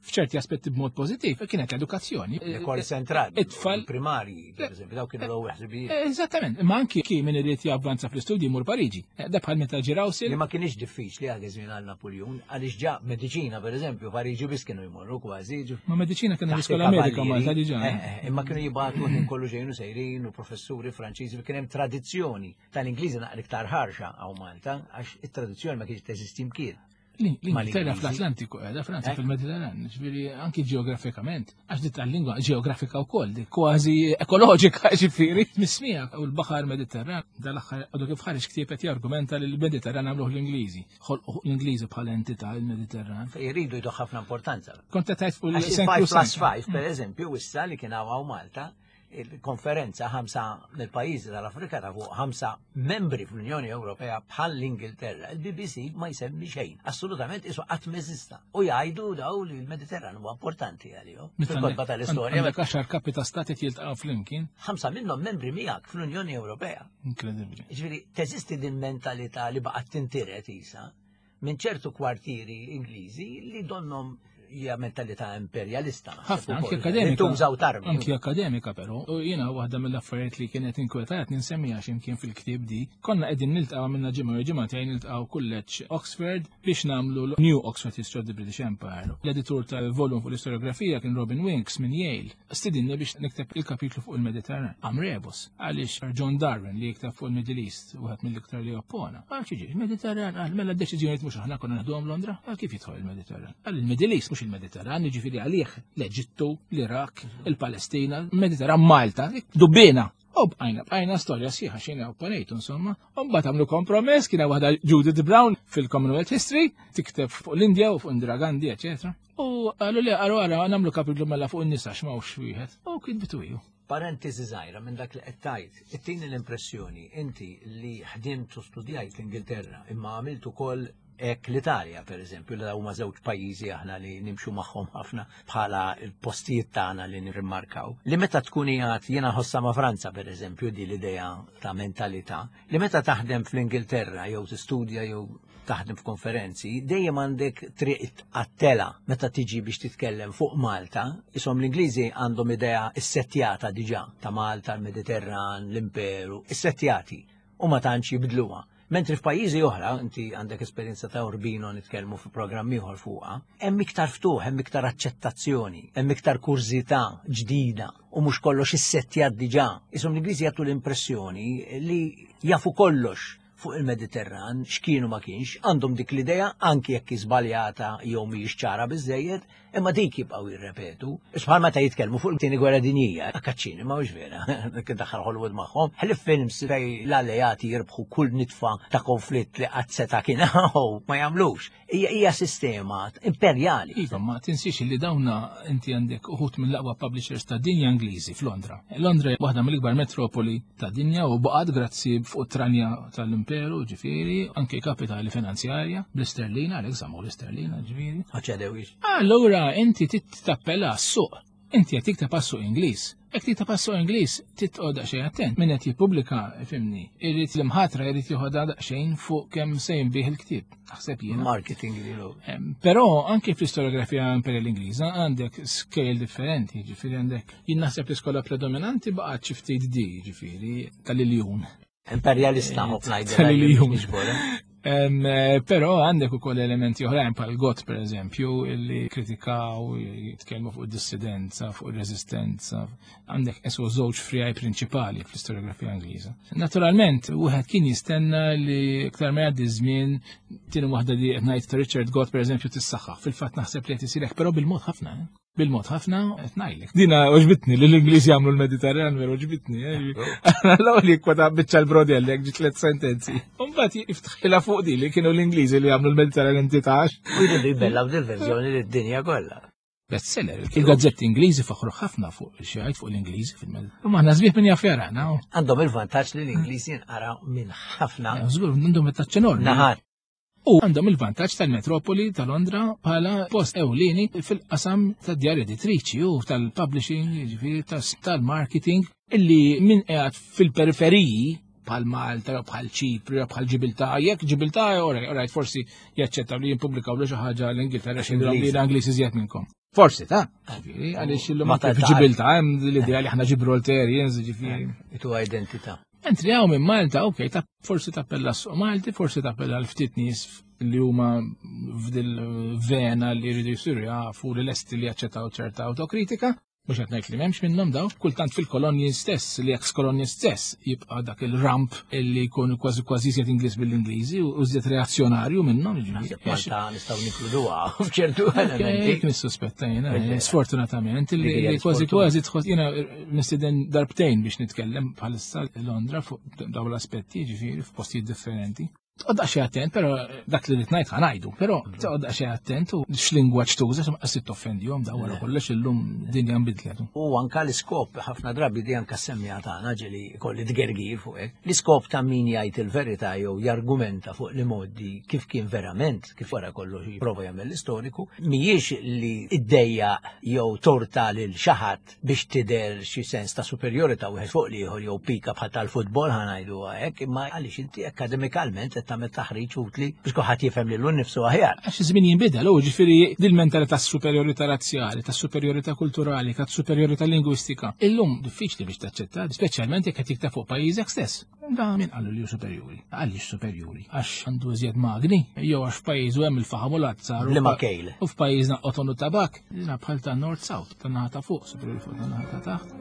S5: f'ċerti aspetti b'mod pożittiv kienet l-edukazzjoni.
S4: L-ekol ċentrali,
S5: It-tfal
S4: primari, per eżempju, daw kienu l-ewwel ħsibijiet.
S5: Eżattament, ma anki kien min irid javvanza fl-istudji jmur Pariġi. Da bħal meta ġirawsil.
S4: Li ma kienx diffiċli għal żmien għal Napoleon, għaliex ġa mediċina pereżempju Pariġi biss kienu jmorru kważi.
S5: Ma mediċina kienu l-Iskola Medika Malta diġà.
S4: Imma kienu jibgħatu minn kollu ġejnu sejrin u professuri Franċiżi kien hemm tradizzjoni tal-Ingliżi naqra iktar ħarxa għaw Malta għax it-tradizzjoni ma kienx teżisti mkien.
S5: L-Ingilterra fl-Atlantiku qiegħda, Franza fil-Mediterran, ġifieri anki ġeografikament, għax dit tal-lingwa ġeografika wkoll, dik kważi ekoloġika ġifieri mismija u l-Baħar Mediterran dal-aħħar għadu kif ħareġ ktieb qed jargumenta li l-Mediterran għamluh l-Ingliżi, ħolqu l-Ingliżi bħala entità il-Mediterran.
S4: Jridu jdu ħafna importanza.
S5: Kont qed tgħid fuq
S4: il-five plus five, pereżempju, issa li kien hawn Malta, il-konferenza ħamsa mill-pajjiżi tal-Afrika ta' fuq ħamsa membri fl-Unjoni Ewropea bħal l-Ingilterra. Il-B B C ma jsemmi xejn, assolutament isu qatt meżista. U jgħidu daw li l-Mediterran huwa importanti għalihom. Fil-kodba tal-istorja.
S5: Għandek għaxar kapita stati jiltaqgħu flimkien.
S4: Ħamsa minnhom membri miegħek fl-Unjoni Ewropea.
S5: Inkredibbli.
S4: Ġifieri teżisti din mentalità li baqgħet tintiret isa minn ċertu kwartieri Ingliżi li donhom hija mentalità imperjalista.
S5: Ħafna anke akademika.
S4: Tużaw tarmi.
S5: Anke akademika però. U jiena waħda mill-affarijiet li kienet inkwetat ninsemmiha x'imkien fil-ktieb di. Konna qegħdin niltaqgħu minna ġimgħa u ġimgħatejn niltaqgħu kulleġġ Oxford biex nagħmlu New Oxford History of the British Empire. L-editur tal-volum fuq l-istoriografija kien Robin Winks minn Yale. Stidinni biex nikteb il-kapitlu fuq il-Mediterran. Am rebus għaliex John Darwin li jikteb fuq il-Middle East wieħed mill-iktar li oppona. Għal xiġi, il-Mediterran għal mela d-deċiżjonijiet mhux aħna konna naħduhom Londra, għal kif jidħol il-Mediterran. Għal il-Middle East mhux il-Mediterran, jiġifieri għalih l-Eġittu, l-Iraq, il-Palestina, il-Mediterran, Malta, dubbina. U bqajna bqajna storja sieħa xina opponejtu insomma. U mbagħad għamlu kompromess kien waħda Judith Brown fil-Commonwealth History tikteb fuq l-Indja u fuq Indira Gandhi, eċetera. U qalu li qalu ara nagħmlu kapitlu mela fuq in-nisa x'mawx wieħed. U kien bitwiju.
S4: Parentesi żgħira minn dak li qed tgħid, ittini l-impressjoni inti li ħdimt u studjajt l-Ingilterra imma għamilt ukoll ek l-Italja, per eżempju, li huma żewġ pajjiżi aħna li nimxu magħhom ħafna bħala l-postijiet tagħna li nirrimarkaw. Li meta tkun qiegħed jiena ħossa ma' Franza, per eżempju, di l-idea ta' mentalità, li meta taħdem fl-Ingilterra jew tistudja jew taħdem f'konferenzi, dejjem għandek triq għattela meta tiġi biex titkellem fuq Malta, isom l-Ingliżi għandhom idea issettjata diġà ta' Malta, l-Mediterran, l-Imperu, issettjati u ma tantx jibdluha. Mentri f'pajjiżi oħra, inti għandek esperjenza ta' Urbino nitkellmu fi programm ieħor fuqha, hemm iktar ftuħ, hemm iktar aċċettazzjoni, hemm iktar kurzità ġdida u mhux kollox issettjat diġà. Ishom l-Ingliżi jagħtu l-impressjoni li jafu kollox fuq il-Mediterran, x'kienu ma kienx, għandhom dik l-idea anki jekk iżbaljata jew mhijiex ċara biżejjed, imma dik jibqgħu jirrepetu. Bħal meta jitkellmu fuq il-tieni gwerra dinjija, akkaċċini ma mhux vera, kien daħħal Hollywood magħhom. Ħlif films fej l-alleati jirbħu kull nitfa ta' konflitt li qatt seta' kien hawn ma jagħmlux. Hija hija sistema imperjali.
S5: Iva, ma tinsix li dawna inti għandek uħut mill-aqwa publishers ta' dinja Ingliżi f'Londra. Londra waħda mill-ikbar metropoli ta' dinja u baqgħet grazzi fuq tranja tal-Imperu, ġifieri, anke kapitali finanzjarja, bl-isterlina, għalhekk żammu l-isterlina, ġifieri.
S4: Aċċedewix.
S5: Allura inti tittappella għas-suq, inti qed tikteb għas-suq Ingliż. Jekk tikteb għas-suq Ingliż, titqgħod daqsxejn attent. Min qed jippubblika, fimni, irid l-imħatra jrid jieħodha daqsxejn fuq kemm se jinbih il-ktieb. Naħseb jiena.
S4: Marketing lilu.
S5: Però anke fl-istoriografija imperjal Ingliża għandek scale differenti, ġifieri għandek jien naħseb l-iskola predominanti baqgħet xi ftit di, ġifieri tal-iljun.
S4: Imperjalista ħafna
S5: tal-iljun. Però għandek ukoll elementi oħrajn bħal Gott per eżempju illi kritikaw, jitkellmu fuq id-dissidenza, fuq ir-reżistenza. Għandek esu żewġ frijaj prinċipali fl-istoriografija Ingliża. Naturalment, wieħed kien jistenna li iktar ma jgħaddi żmien tieni waħda li qed ngħid ta' Richard Gott per eżempju tissaħħaħ. Fil-fatt naħseb li qed isirek, però bil-mod ħafna. Bil-mod ħafna qed ngħidlek. Dina oġbitni li l-Ingliż jagħmlu l-Mediterran veru oġbitni. L-ewwel kweta biċċa l-brodell jekk ġi tliet sentenzi. Mbagħad jiftħilha fuq di li kienu l-Ingliżi li jagħmlu l-Mediterran intitax.
S4: U jridu jbellaw dil-verżjoni lid-dinja kollha.
S5: Bestseller, il-gazzetti Ingliżi faħru ħafna fuq xi fuq l-Ingliżi fil-Mediterran. U maħna żbieħ minn jaffjara, naw.
S4: Għandhom il-vantaġġ li l-Ingliżi jinqaraw minn ħafna.
S5: Żgur għandhom it-taċċ enormi.
S4: Naħat.
S5: U għandhom il-vantaġġ tal-metropoli ta' Londra bħala post ewlieni fil-qasam tad-djar editriċi u tal-publishing, ġifieri tal-marketing, illi min qiegħed fil-periferiji bħal Malta, bħal Ċipru, bħal Ġibilta, jekk Ġibilta, orajt forsi jaċċettaw li jimpubblikaw li xi ħaġa l-Ingilterra xi li l-Angliż iżjed minnkom. Forsi ta' għaliex illum ma ta' ġibilta, hemm l-idea li aħna Gibraltarians, ġifieri.
S4: Itu identità.
S5: Entri għaw minn Malta, ok, ta' forsi tappella s-suq Malti, forsi tappella l-ftit nies li huma f'dil vena li jridu jsiru jafu li lesti li jaċċettaw ċerta autokritika, mhux qed ngħid li m'hemmx minnhom daw, kultant fil-kolonji stess, li eks-kolonji stess jibqa' dak il-ramp illi jkun kważi kważi żjed Ingliż bil-Ingliżi u żjed reazzjonarju minnhom.
S4: Malta nistgħu nikluduha f'ċertu elementi.
S5: Jekk nissuspetta jiena, sfortunatament, li kważi kważi tħoss jiena nistieden darbtejn biex nitkellem bħalissa Londra fuq dawn l-aspetti, ġifieri f'postijiet differenti. Tqodda xi attent, però dak li rid ngħid ħanajdu, però tqodda xi attent u x'lingwaġġ tuża ma qas toffendihom daw wara kollox illum dinja nbidlet.
S4: U anke l-iskop ħafna drabi di anke semmija tagħna ġieli kolli tgergir fuq hekk. L-iskop ta' min jgħid il-verità jew jargumenta fuq li modi kif kien verament, kif wara kollox jipprova jagħmel l-istoriku, mhijiex li iddejja jew torta lil xi ħadd biex tidher xi sens ta' superjorità wieħed fuq ieħor jew pika bħal tal-futbol ħanajdu hekk, imma għaliex inti akademikalment tagħmel taħriġ utli biex kulħadd jifhem lil nnifsu aħjar.
S5: Għax iż-żmien jinbidel, u ġifieri dil-mentalità superjorità razzjali, ta' superjorità kulturali, ta' superjorità lingwistika. Illum diffiċli biex taċċetta, speċjalment jekk qed jikteb fuq pajjiżek stess. Da min qalu li hu superjuri. Għaliex superjuri? Għax għandu iżjed magni, jew għax f'pajjiżu hemm il-faħam u l-azzar.
S4: Liema kejl.
S5: U f'pajjiżna qotonu tabak, jiena bħal ta' North South, ta' naħa ta' fuq, superjuri fuq ta' naħa ta' taħt.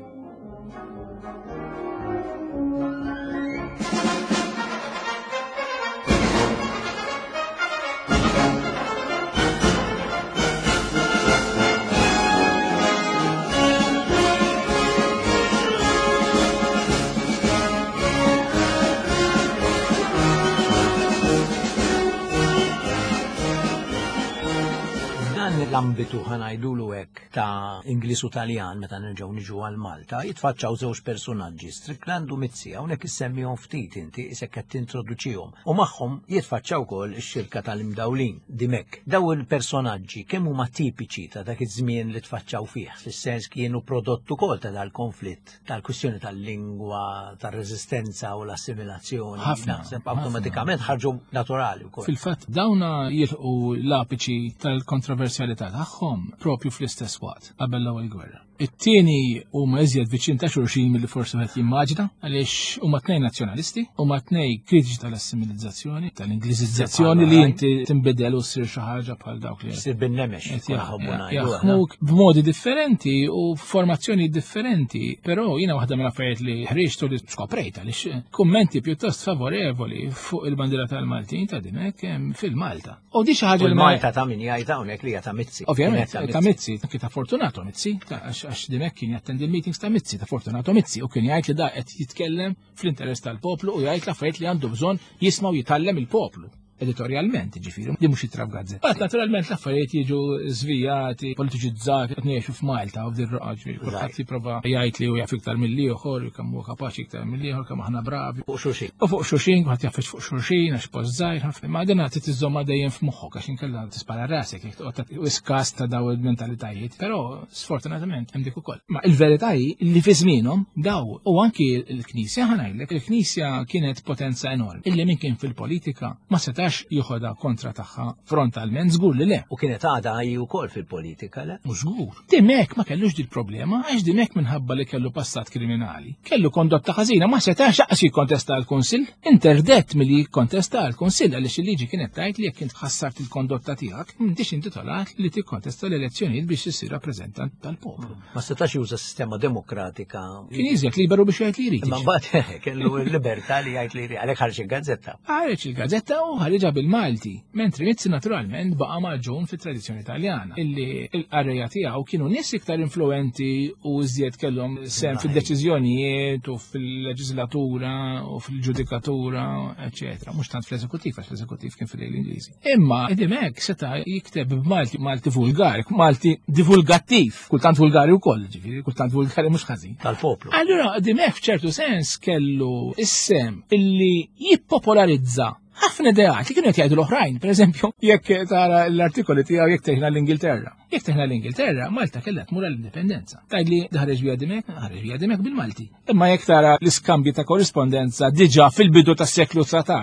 S4: L-ambitu ħanajdulu hekk ta' Ingliż u Taljan meta nerġgħu niġu għal Malta, jitfaċċaw żewġ personaġġi, Strickland u Mizzi, hawnhekk issemmihom ftit inti isek qed tintroduċihom. U magħhom jitfaċċaw ukoll ix-xirka tal-imdawlin Dimek. Daw il-personaġġi kemm huma tipiċi ta' dak iż-żmien li tfaċċaw fih, fis-sens kienu prodott ukoll ta' dal-konflitt, tal-kwistjoni tal-lingwa, tar-reżistenza u l-assimilazzjoni. Naħseb awtomatikament ħarġu naturali wkoll.
S5: Fil-fatt dawna jilħqu l-apiċi tal-kontroversjalità tagħhom propju fl-istess waqt qabel l-ewwel gwerra. It-tieni huma iżjed viċin ta' xulxin milli forsi wieħed jimmaġina għaliex huma tnejn nazzjonalisti, huma tnejn kritiċi tal-assimilizzazzjoni, tal-Ingliżizzazzjoni li inti tinbidel u ssir xi ħaġa bħal dawk li
S4: ssir bin-nemex.
S5: Jaħdmuk b'modi differenti u f'formazzjoni differenti, però jiena waħda mill-affarijiet li ħriġtu li skoprejt għaliex kummenti pjuttost favorevoli fuq il-bandiera tal-Maltin ta' Dimek fil-Malta. U di xi ħaġa
S4: li Malta ta' min jgħid hawnhekk li hija ta' Mizzi.
S5: Ovvjament ta' Mizzi, anke ta' Fortunato Mizzi, għax Dimek kien jattendi l-meetings ta' Mizzi, ta' Fortunato Mizzi, u kien jgħid li da qed jitkellem fl-interess tal-poplu u jgħid l-affarijiet li għandu bżonn jismaw jitgħallem il-poplu. Editorialment, ġifieri, di mhux jitraf gazzetta. Bat naturalment l-affarijiet jiġu żvijati, politiċizzati, qed ngħixu f'Malta u f'din roqgħa ġifieri. Kulħadd jipprova jgħid li hu jaf iktar mill-ieħor, kemm huwa kapaċi iktar mill-ieħor, kemm aħna bravi.
S4: Fuq xulxin.
S5: U fuq xulxin, kulħadd jafex fuq xulxin għax post żgħir ħafna. Ma din trid tiżomma dejjem f'moħħok għax inkella tispara rasek jekk toqgħod iskas ta' daw il-mentalitajiet. Però sfortunatament hemm dik ukoll. Ma il-verità hi li fi żmienhom daw u anki l-Knisja ħanajdlek, il-Knisja kienet potenza enormi. Illi min kien fil-politika ma setax joħodha kontra tagħha frontalment, żgur li le.
S4: U kienet għadha hi wkoll fil-politika le?
S5: Mhux żgur. Dimek ma kellux dil problema għax Dimek minħabba li kellu passat kriminali. Kellu kondotta ħażina ma setax aqas jikkontesta l-Kunsill. Interdett milli jikkontesta l-Kunsill għaliex il-liġi kienet tgħid li jekk int ħassart il-kondotta tiegħek m'intix intitolat li tikkontesta l-elezzjonijiet biex issir rappreżentant tal-poplu.
S4: Ma setax juża sistema demokratika.
S5: Kien iżjed liberu biex jgħid li jrid.
S4: Ma mbagħad kellu l-libertà li jgħid li jrid għalhekk ħarġ il-gazzetta.
S5: Ħareġ il-gazzetta u ħareġha bil-Malti, mentri Mizzi naturalment baqa' maġġun fit-tradizzjoni Taljana, illi l-qarrejja tiegħu kienu nies iktar influenti u iżjed kellhom sem fid-deċiżjonijiet u fil-leġislatura u fil-ġudikatura, eċetera. Mhux tant fl-eżekuttiv għax l-eżekuttiv kien fil-Ingliżi. Imma Dimek seta' jikteb b'Malti, Malti vulgari, Malti divulgattiv, kultant vulgari wkoll, ġifieri, kultant vulgari mhux ħażin.
S4: Tal-poplu.
S5: Allura Dimek f'ċertu sens kellu is-sem illi jippopolarizza ħafna ideati kienu qed jgħidu l-oħrajn, pereżempju, jekk tara l-artikoli tiegħu jekk teħna l-Ingilterra. Jekk teħna l-Ingilterra, Malta kellha tmur għall-indipendenza. Tgħidli ħareġ via Dimek, ħareġ via Dimek bil-Malti. Imma jekk tara l-iskambji ta' korrispondenza diġà fil-bidu tas-seklu tsatax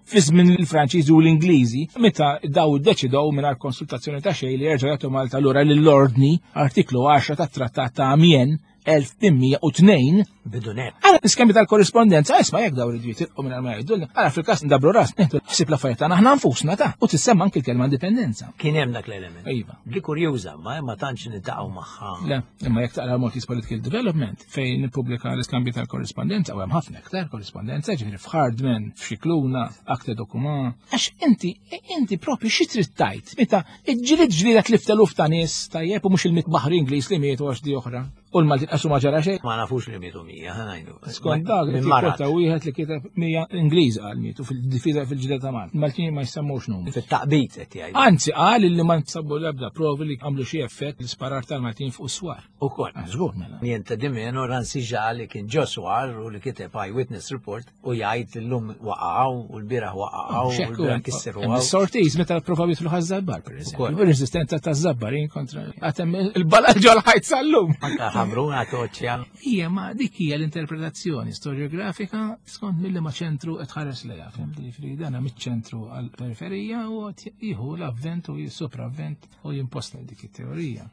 S5: fi żmien il-Franċiżi u l-Ingliżi, meta daw iddeċidew mingħajr konsultazzjoni ta' xejn li jerġgħu jagħtu Malta lura lill-ordni artiklu għaxra tat-Trattat ta' Amiens elf ottmija u tnejn
S4: Bidunet.
S5: Għala l-iskemmi tal-korrispondenza, isma jek daw id-dwiet irqu minn ma jgħidulna. Għala fil-kas ndabru ras, neħdu ħsib l-affarijiet tagħna aħna nfusna ta' u tissemma anke l-kelma indipendenza.
S4: Kien hemm dak l-element.
S5: Iva.
S4: Li kurjuża, ma ma tantx nitaqgħu magħha.
S5: Le, imma jekk taqra Maltese Political Development fejn nippubblika l-iskambju tal-korrispondenza u hemm ħafna iktar korrispondenza, ġifieri f'Hardman, f'Xikluna, akte dokuma. Għax inti inti propri xi trid tajt meta ġġieled ġlieda tlief eluf ta' nies tajjeb u mhux il-mit baħri Ingliż li mietu għax di oħra. U l-Malti qasu ma ġara xejn.
S4: Ma nafux li mietu mija, ħanajdu.
S5: Skont dak li kota wieħed li kieteb mija Ingliż qal mietu fil-difiża fil-ġlieda ta' Malta. Maltin ma jsemmux numru.
S4: Fit-taqbit qed jgħidu.
S5: Anzi qal li ma nsabbu l-ebda provi li għamlu xi effett l-isparar tal-Maltin fuq is-swar.
S4: Ukoll.
S5: Żgur mela.
S4: Niente di meno Ransi Ġal li kien ġo swar u li kiteb eyewitness report u jgħid illum waqgħu u l-bieraħ waqgħu u l-bieraħ kisseru.
S5: Is-sortiż meta provaw jidħlu ħaż-żabbar pereżempju. Ir-reżistenza taż-żabbarin kontra għatem il-balal ġol ħajt sal-lum.
S4: Anka ħamruna toċċja.
S5: Hija ma dik hija l-interpretazzjoni storiografika skont milli ma ċentru qed ħares lejha, fehmti li dana miċ-ċentru għall periferija u jieħu l-avvent u sopravvent u jimposta dik it-teorija.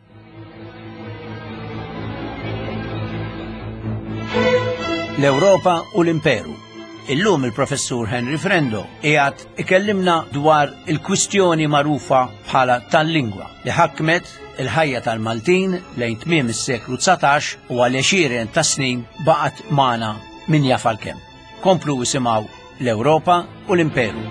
S4: L-Ewropa u l-Imperu. Illum il-professur Henry Frendo qiegħed ikellimna dwar il-kwistjoni magħrufa bħala tal-lingwa li ħakmet il-ħajja tal-Maltin lejn tmiem is-seklu tsatax u għal għexieren ta' snin baqgħet magħna min jaf għalkemm. Komplu isimgħu l-Ewropa u l-Imperu.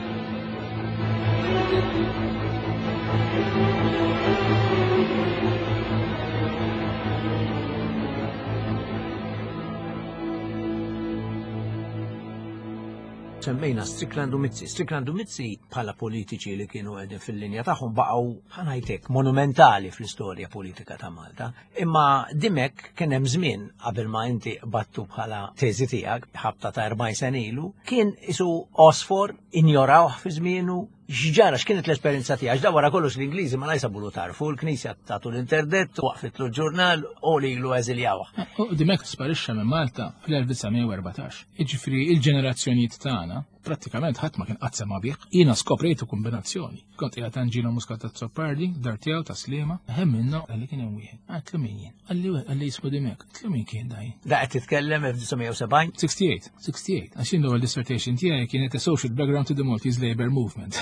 S4: Semmejna Strickland u Mizzi. Strickland u Mizzi bħala politiċi li kienu għedin fil-linja tagħhom baqgħu ħanajtek monumentali fl-istorja politika ta' Malta. Imma dimek kien hemm żmien qabel ma inti battu bħala teżi tiegħek ħabta ta' erbgħin sen ilu, kien isu osfor injorawh fi żmienu. X'ġara x'kienet l-esperjenza tiegħek? Da wara kollox l-Ingliżi ma jsabu tarfu, l-Knisja tagħtu l-interdett, waqfitlu l-ġurnal u li ilu eżiljawha.
S5: Dimek sparixxa minn Malta fl-elf u erbatax. Jiġifieri il-ġenerazzjonijiet tagħna prattikament ħadd ma kien qatt sema bih. Jiena skoprejtu kombinazzjoni. Kont qiegħed Anġino Muscat ta' Zoppardi, dar tiegħu ta' Sliema, hemm minnu għalli kien hemm wieħed. Għatlu min jien. Għalli għalli jismu Dimek. Għatlu min kien dajn.
S4: Da qed titkellem elf tisa u sebgħin?
S5: sixty-eight. sixty-eight. Għax inhu l-dissertation tiegħi kienet a social background to the Maltese Labour Movement.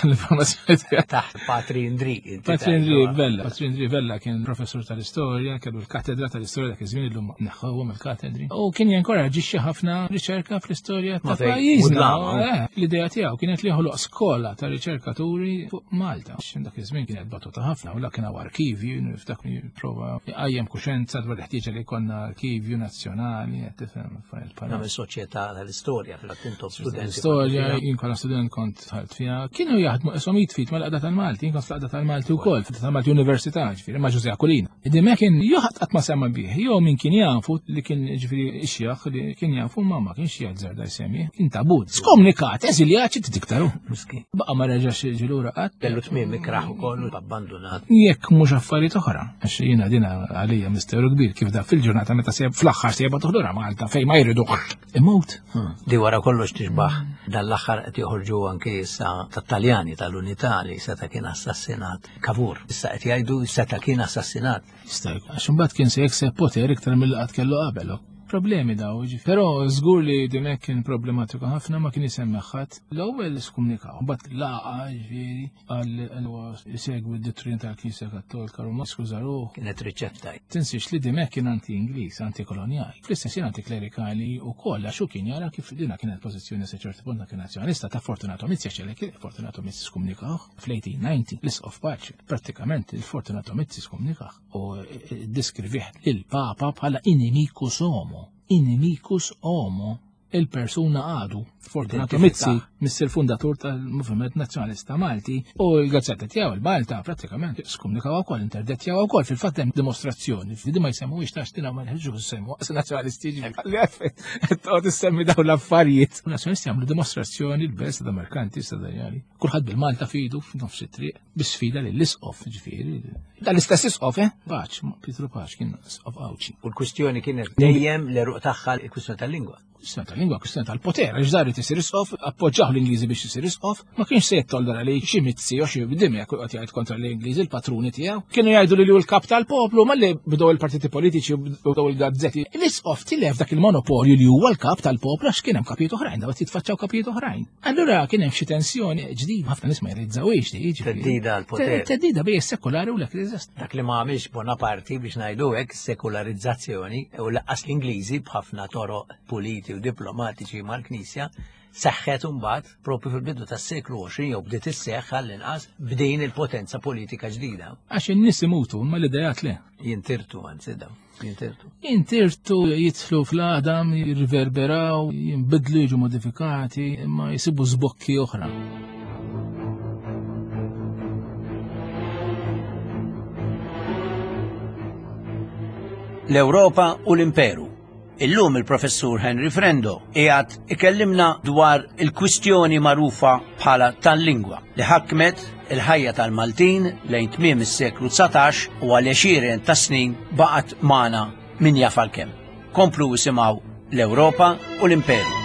S4: Taħt Patri Indri.
S5: Patri Indri Vella. Patri Indri Vella kien professur tal-istorja, kellu l-kattedra tal-istorja dak iż-żmien illum neħħuhom il-kattedri. U kien jinkoraġġixxi ħafna riċerka fl-istorja ta' pajjiżna. L-idea tiegħu kienet li joħloq skola ta' riċerkaturi fuq Malta. Dak iż-żmien kienet batuta ħafna u kien hawn arkivju, niftak jipprova jqajjem kuxenza dwar il-ħtieġa li jkollna arkivju nazzjonali, qed tifhem affarijiet bħal
S4: soċjetà tal-istorja fil-attinto studenti.
S5: Istorja, jien kollha student kont tħalt fiha. Kienu jaħdmu qishom jitfit mal-qada tal-Malti, jien kont fl-qada tal-Malti wkoll, tal-Malti Università, ġifieri ma' Ġuże Akulina. Id-dimek kien joħad qatt ma semma bih, jew min kien jafu li kien ġifieri ixjaħ li kien jafu ma ma kienx jgħid żerda jsemmi, kien tabud. Skomunikat, eżiljaċ tiktaru. Baqa ma reġax ġilura qatt.
S4: Kellu tmiem ikraħ ukoll abbandonat.
S5: Jekk mhux affarijiet oħra, għax jiena dina għalija misteru kbir kif da fil-ġurnata meta sejb fl-aħħar sejba toħdura Malta fejn ma jridux. Imut.
S4: Di wara kollox tixbaħ dan l-aħħar qed joħorġu anke issa tat-Taljani tal-Unità li seta' kien assassinat. Cavour. Issa qed jgħidu seta' kien assassinat.
S5: Jista' għax imbagħad kien se jekseb poter iktar mill-qatt kellu qabel. Problemi daw, però żgur li dimek kien problematiku ħafna ma kien isemmi ħadd. L-ewwel skomunikaw, mbagħad laqa ġifieri għal isegwi d-dittrin tal-Knisja Kattolika Ruma skużaruh.
S4: Kienet riċetta.
S5: Tinsiex li dimek kien anti-Ingliż, anti-kolonjali. Fl-istess jien anti-klerikali wkoll għax hu kien jara kif dina kienet pożizzjoni sa ċerti punt kien nazzjonalista ta' Fortunato Mizzi għax kien Fortunato Mizzi skomunikaw fl-eighteen ninety l-isqof paċi. Prattikament il-Fortunato Mizzi skomunikaw u diskrivih lill-Papa bħala inimicus homo. Inimicus homo, il-persuna għadu, Fortunato Mizzi, mister fundatur tal-Moviment Nazzjonalista Malti, u l-gazzetta tiegħu il-Malta pratikament skomunikaw wkoll, interdett tiegħu wkoll fil-fatt hemm dimostrazzjoni, fidi ma jsemmuhiex tax tina ma nħeġġu semmu nazzjonalisti ġifieri għalli qed issemmi dawn l-affarijiet. Nazzjonalisti jagħmlu dimostrazzjoni l-best da merkanti stadjali. Kulħadd bil-Malta fidu f'nofs it-triq bis-sfida lill-isqof ġifieri. Dal-istess isqof, eh? Paċ, Pietro Paċ kien isqof Awċi.
S4: U l-kwistjoni kienet dejjem l-eruq tagħha l-kwistjoni tal-lingwa.
S5: kwistjoni tal-lingwa, kwistjoni tal-poter, għax żaret isir isqof, appoġġaw l-Ingliżi biex isir isqof, ma kienx se jittollera li xi mizzi jew xi bdimja qed jgħid kontra l-Ingliżi, il-patruni tiegħu. Kienu jgħidu li hu l-kap tal-poplu, ma li bdew il-partiti politiċi u bdew il-gazzetti. L-isqof tilef dak il-monopolju li huwa l-kap tal-poplu għax kien hemm kapijiet oħrajn, daw jitfaċċaw kapijiet oħrajn. Allura kien hemm xi tensjoni ġdid, ħafna nies ma jriżawiex li jiġi.
S6: Teddida l-poter.
S5: Teddida bej sekolari u l-ekk
S6: Dak li m'għamilx Bonaparti biex ngħidu hekk sekularizzazzjoni u laqqas l-Ingliżi b'ħafna toroq politiċi u diplomatiċi mal-Knisja seħħet imbagħad propju fil-bidu tas-seklu għoxrin jew bdiet isseħħ għall-inqas bdejn il-potenza politika ġdida.
S5: Għax in-nies imutu ma l-idejat le.
S6: Jintirtu anzi daw, jintirtu.
S5: Jintirtu, jidħlu fl-għadam, jirriverberaw, jinbidlu, jiġu modifikati, imma jisibu żbokki oħra.
S4: L-Ewropa u l-Imperu. Illum il-professur Henry Frendo qiegħed ikellimna dwar il-kwistjoni magħrufa bħala tal-lingwa li ħakmet il-ħajja tal-Maltin lejn tmiem is-seklu tsatax u għal għexieren ta' snin baqgħet magħna min jaf għalkemm. Komplu isimgħu l-Ewropa u l-Imperu.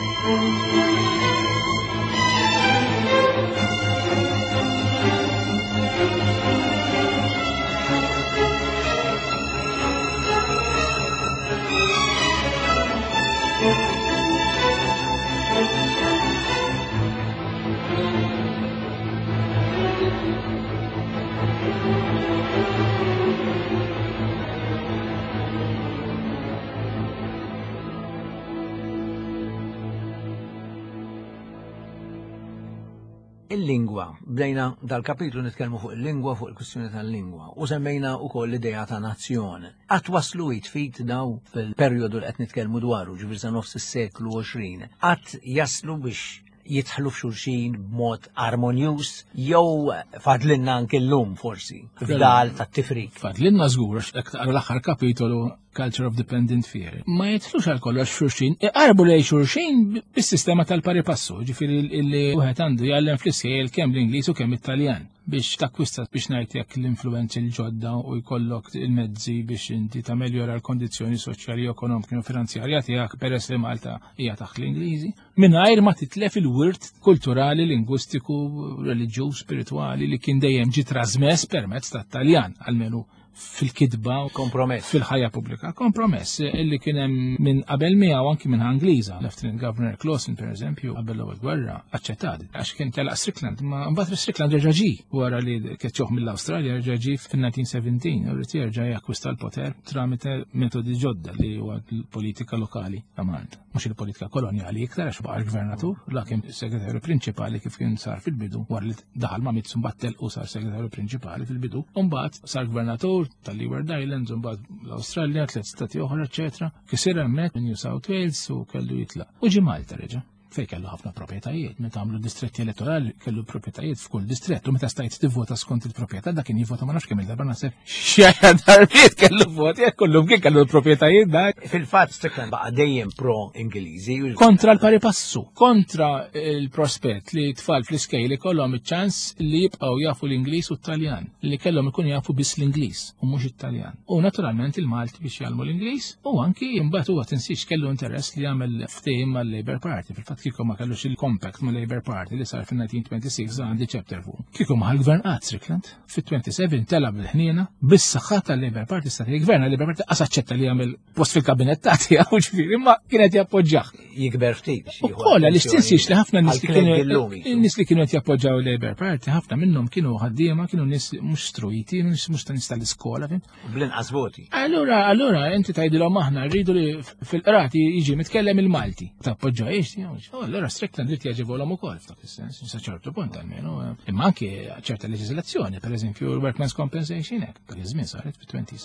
S6: Il-lingwa, bdejna dal-kapitlu nitkellmu fuq il-lingwa, fuq il-kwistjoni tal-lingwa, u semmejna wkoll l-idea ta' nazzjon. Qatt waslu jitfit daw fil-perjodu li qed nitkellmu dwaru, ġifier sa nofs is-seklu għoxrin. Qatt jaslu biex jitħlu f'xulxin b'mod armonjus jew fadlinna anke llum forsi f'dal tat-tifrik.
S5: Fadlinna żgur għax l-aħħar kapitolu Culture of Dependent Fear. Ma jitħlux għal kollox xurxin, iqarbu lej xurxin bis-sistema tal-pari passu, ġifieri li wieħed għandu jgħallem fl-iskejjel kemm l-Ingliż u kemm it-Taljan biex takkwista biex ngħid jekk l-influenzi l-ġodda u jkollok il-mezzi biex inti tameljora l-kondizzjoni soċjali, ekonomiki u finanzjarja tiegħek peress li Malta hija taħt l-Ingliżi, mingħajr ma titlef il-wirt kulturali, lingwistiku, reliġjuż, spiritwali li kien dejjem ġi trasmess permezz tat-Taljan, almenu fil-kidba kompromess fil-ħajja pubblika. Kompromess illi kien hemm minn qabel miegħu anki minn Angliża. Lieutenant Governor Clausen pereżempju qabel l-ewwel gwerra aċċettadi għax kien telaq Strickland, ma mbagħad Strickland reġa' ġie wara li ketxoħ mill-Awstralja reġa' ġie fin-nineteen seventeen u rrid jerġa' jakkwista l-poter tramite metodi ġodda li huwa l-politika lokali ta' Malta. Mhux il-politika kolonjali iktar għax baqa' l-gvernatur, la kien segretarju prinċipali kif kien sar fil-bidu wara li daħal ma' mitsu mbagħad u sar segretarju prinċipali fil-bidu, u mbagħad sar gvernatur tal-Leeward Islands, un bad l-Australia, tliet stati oħra, eccetera. Kisir hemmhekk New South Wales u kellu jitlaq. U ġie Malta reġa'. Fej kellu ħafna proprjetajiet, meta għamlu distretti elettorali kellu proprjetajiet f'kull distrett u meta stajt tivvota skont il-proprjetà dak kien jivvota ma nafx kemm il-darba naħseb x'għajja darbiet kellu voti jekk kollhom kien kellu l-proprjetajiet dak.
S6: Fil-fatt Strickland baqa' dejjem pro-Ingliżi.
S5: Kontra l-pari passu, kontra il-prospett li tfal fl-iskejl ikollhom iċ-ċans li jibqgħu jafu l-Ingliż u t-Taljan, li kellhom ikun jafu biss l-Ingliż u mhux it-Taljan. U naturalment il-Malti biex jgħallmu l-Ingliż u anki imbagħad huwa tinsiex kellu interess li jagħmel ftehim mal-Labour Party fil-fatt kieku ma kellux il-compact ma' Labour Party li sar fin-nineteen twenty-six għandi chapter fuq. Kieku ma gvern qatt Strickland fit-twenty-seven telab il-ħniena bis-saħħa tal-Labour Party sta il-gvern Labour Party qas aċċetta li jagħmel post fil-kabinett tiegħu ġifieri imma kienet jappoġġjah.
S6: Jikber ftit.
S5: Ukoll li stinsiex li ħafna nies li kienu nies li kienu qed jappoġġjaw il-Labour Party ħafna minnhom kienu ħaddiema kienu nies mhux strujti, mhux ta' nies tal-iskola.
S6: Bl-inqas voti.
S5: Allura, allura inti tgħidilhom aħna rridu li fil-qrati jiġi mitkellem il-Malti. Tappoġġawiex, allura Strickland li jagħġibulhom ukoll f'dak is-sens, sa ċertu punt almenu. Imma anke ċerta leġiżlazzjoni, pereżempju l-Workmen's Compensation hekk, dak iż-żmien saret fit-twenties.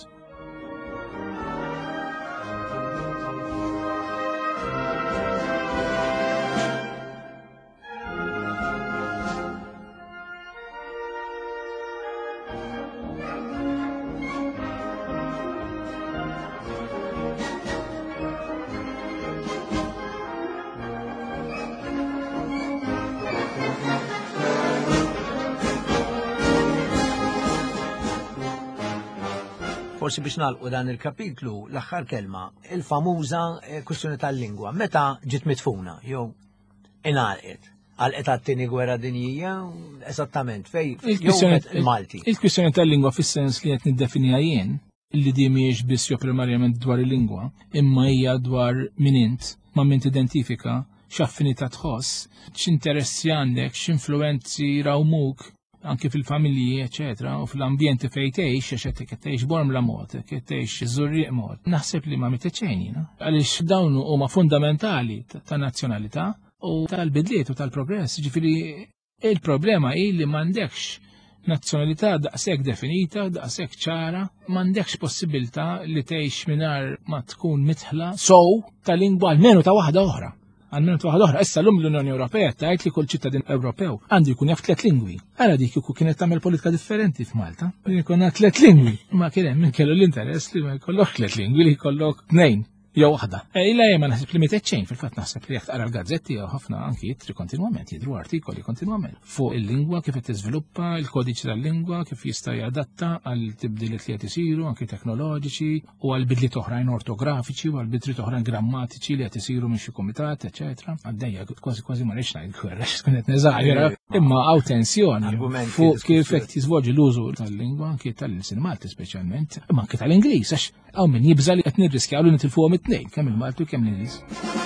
S6: forsi biex nagħlqu dan il-kapitlu l-aħħar kelma, il-famuża kwistjoni tal-lingwa. Meta ġiet mitfuna jew ingħalqet? Għal-qed għat-tieni gwerra dinjija, eżattament, fej il-Malti.
S5: Il-kwistjoni tal-lingwa fis-sens li qed niddefinija jien, illi di mhijiex biss jew primarjament dwar il-lingwa, imma hija dwar min int, ma' min tidentifika, x'affinità tħoss, x'interessi għandek, x'influenzi rawmuk anki fil-familji, eċetera, u fil-ambjenti fejn tgħix, għax qed tgħix bormla mod, qed tgħix żurrieq mod. Naħseb li ma miteċċejn, għaliex dawn huma fundamentali ta' nazzjonalità u tal-bidliet u tal-progress. Ġifiri, il-problema hi li m'għandekx nazzjonalità daqshekk definita, daqshekk ċara, m'għandekx possibilità li tgħix mingħajr ma tkun mitħla sow ta' lingwa almenu ta' waħda oħra. Almenu ta' waħda oħra. Issa l-lum l-Unjoni Ewropea tgħid li kull ċittadin Ewropew għandu jkun jaf tliet lingwi. Ara dik kieku kienet tagħmel politika differenti f'Malta. Jkun tliet lingwi. Ma kien hemm min kellu l-interess li ma jkollok tliet lingwi li jkollok tnejn. Jew waħda. Illa jema naħseb li miteċċejn fil-fatt naħseb li jekk taqra l-gazzetti jew ħafna anki jitri kontinwament, jidru artikoli kontinwament fuq il-lingwa kif qed tiżviluppa, il-kodiċi tal-lingwa kif jista' jadatta għal tibdiliet li qed isiru anki teknoloġiċi u għal bidliet oħrajn ortografiċi u għal bidliet oħrajn grammatiċi li qed isiru minn xi kumitat, eċetera. Għaddejja kważi kważi ma rridx ngħid gwerra x'tkun qed neżaġera, imma hawn tensjoni fuq kif qed jiżvolġi l-użu tal-lingwa anki tal-insin Malti speċjalment, imma anki tal-Ingliż għax hawn min jibża li qed nirriskjaw li nitilfuhom it-tnejn, kemm il-Malti u kemm l-Ingliż.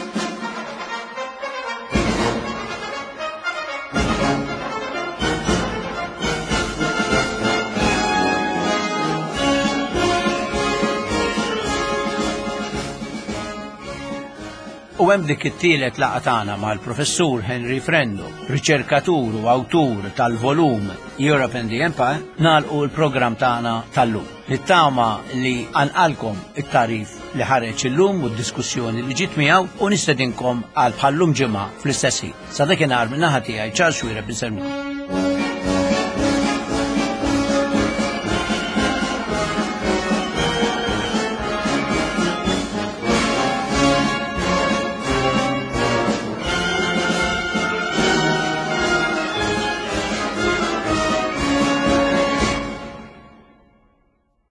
S4: U hemm dik it-tielet laqgħa tagħna mal-professur Henry Frendo, riċerkatur u awtur tal-volum Europe and the Empire, nagħlqu l-programm tagħna tal-lum. Nittama li anqalkom it-tarif li ħareġ illum u d-diskussjoni li ġiet miegħu u nistedinkom għal bħallum ġimgħa fl-istess ħin. Sa dak inhar minn naħa tiegħi Charles Xwiered bisemmikom.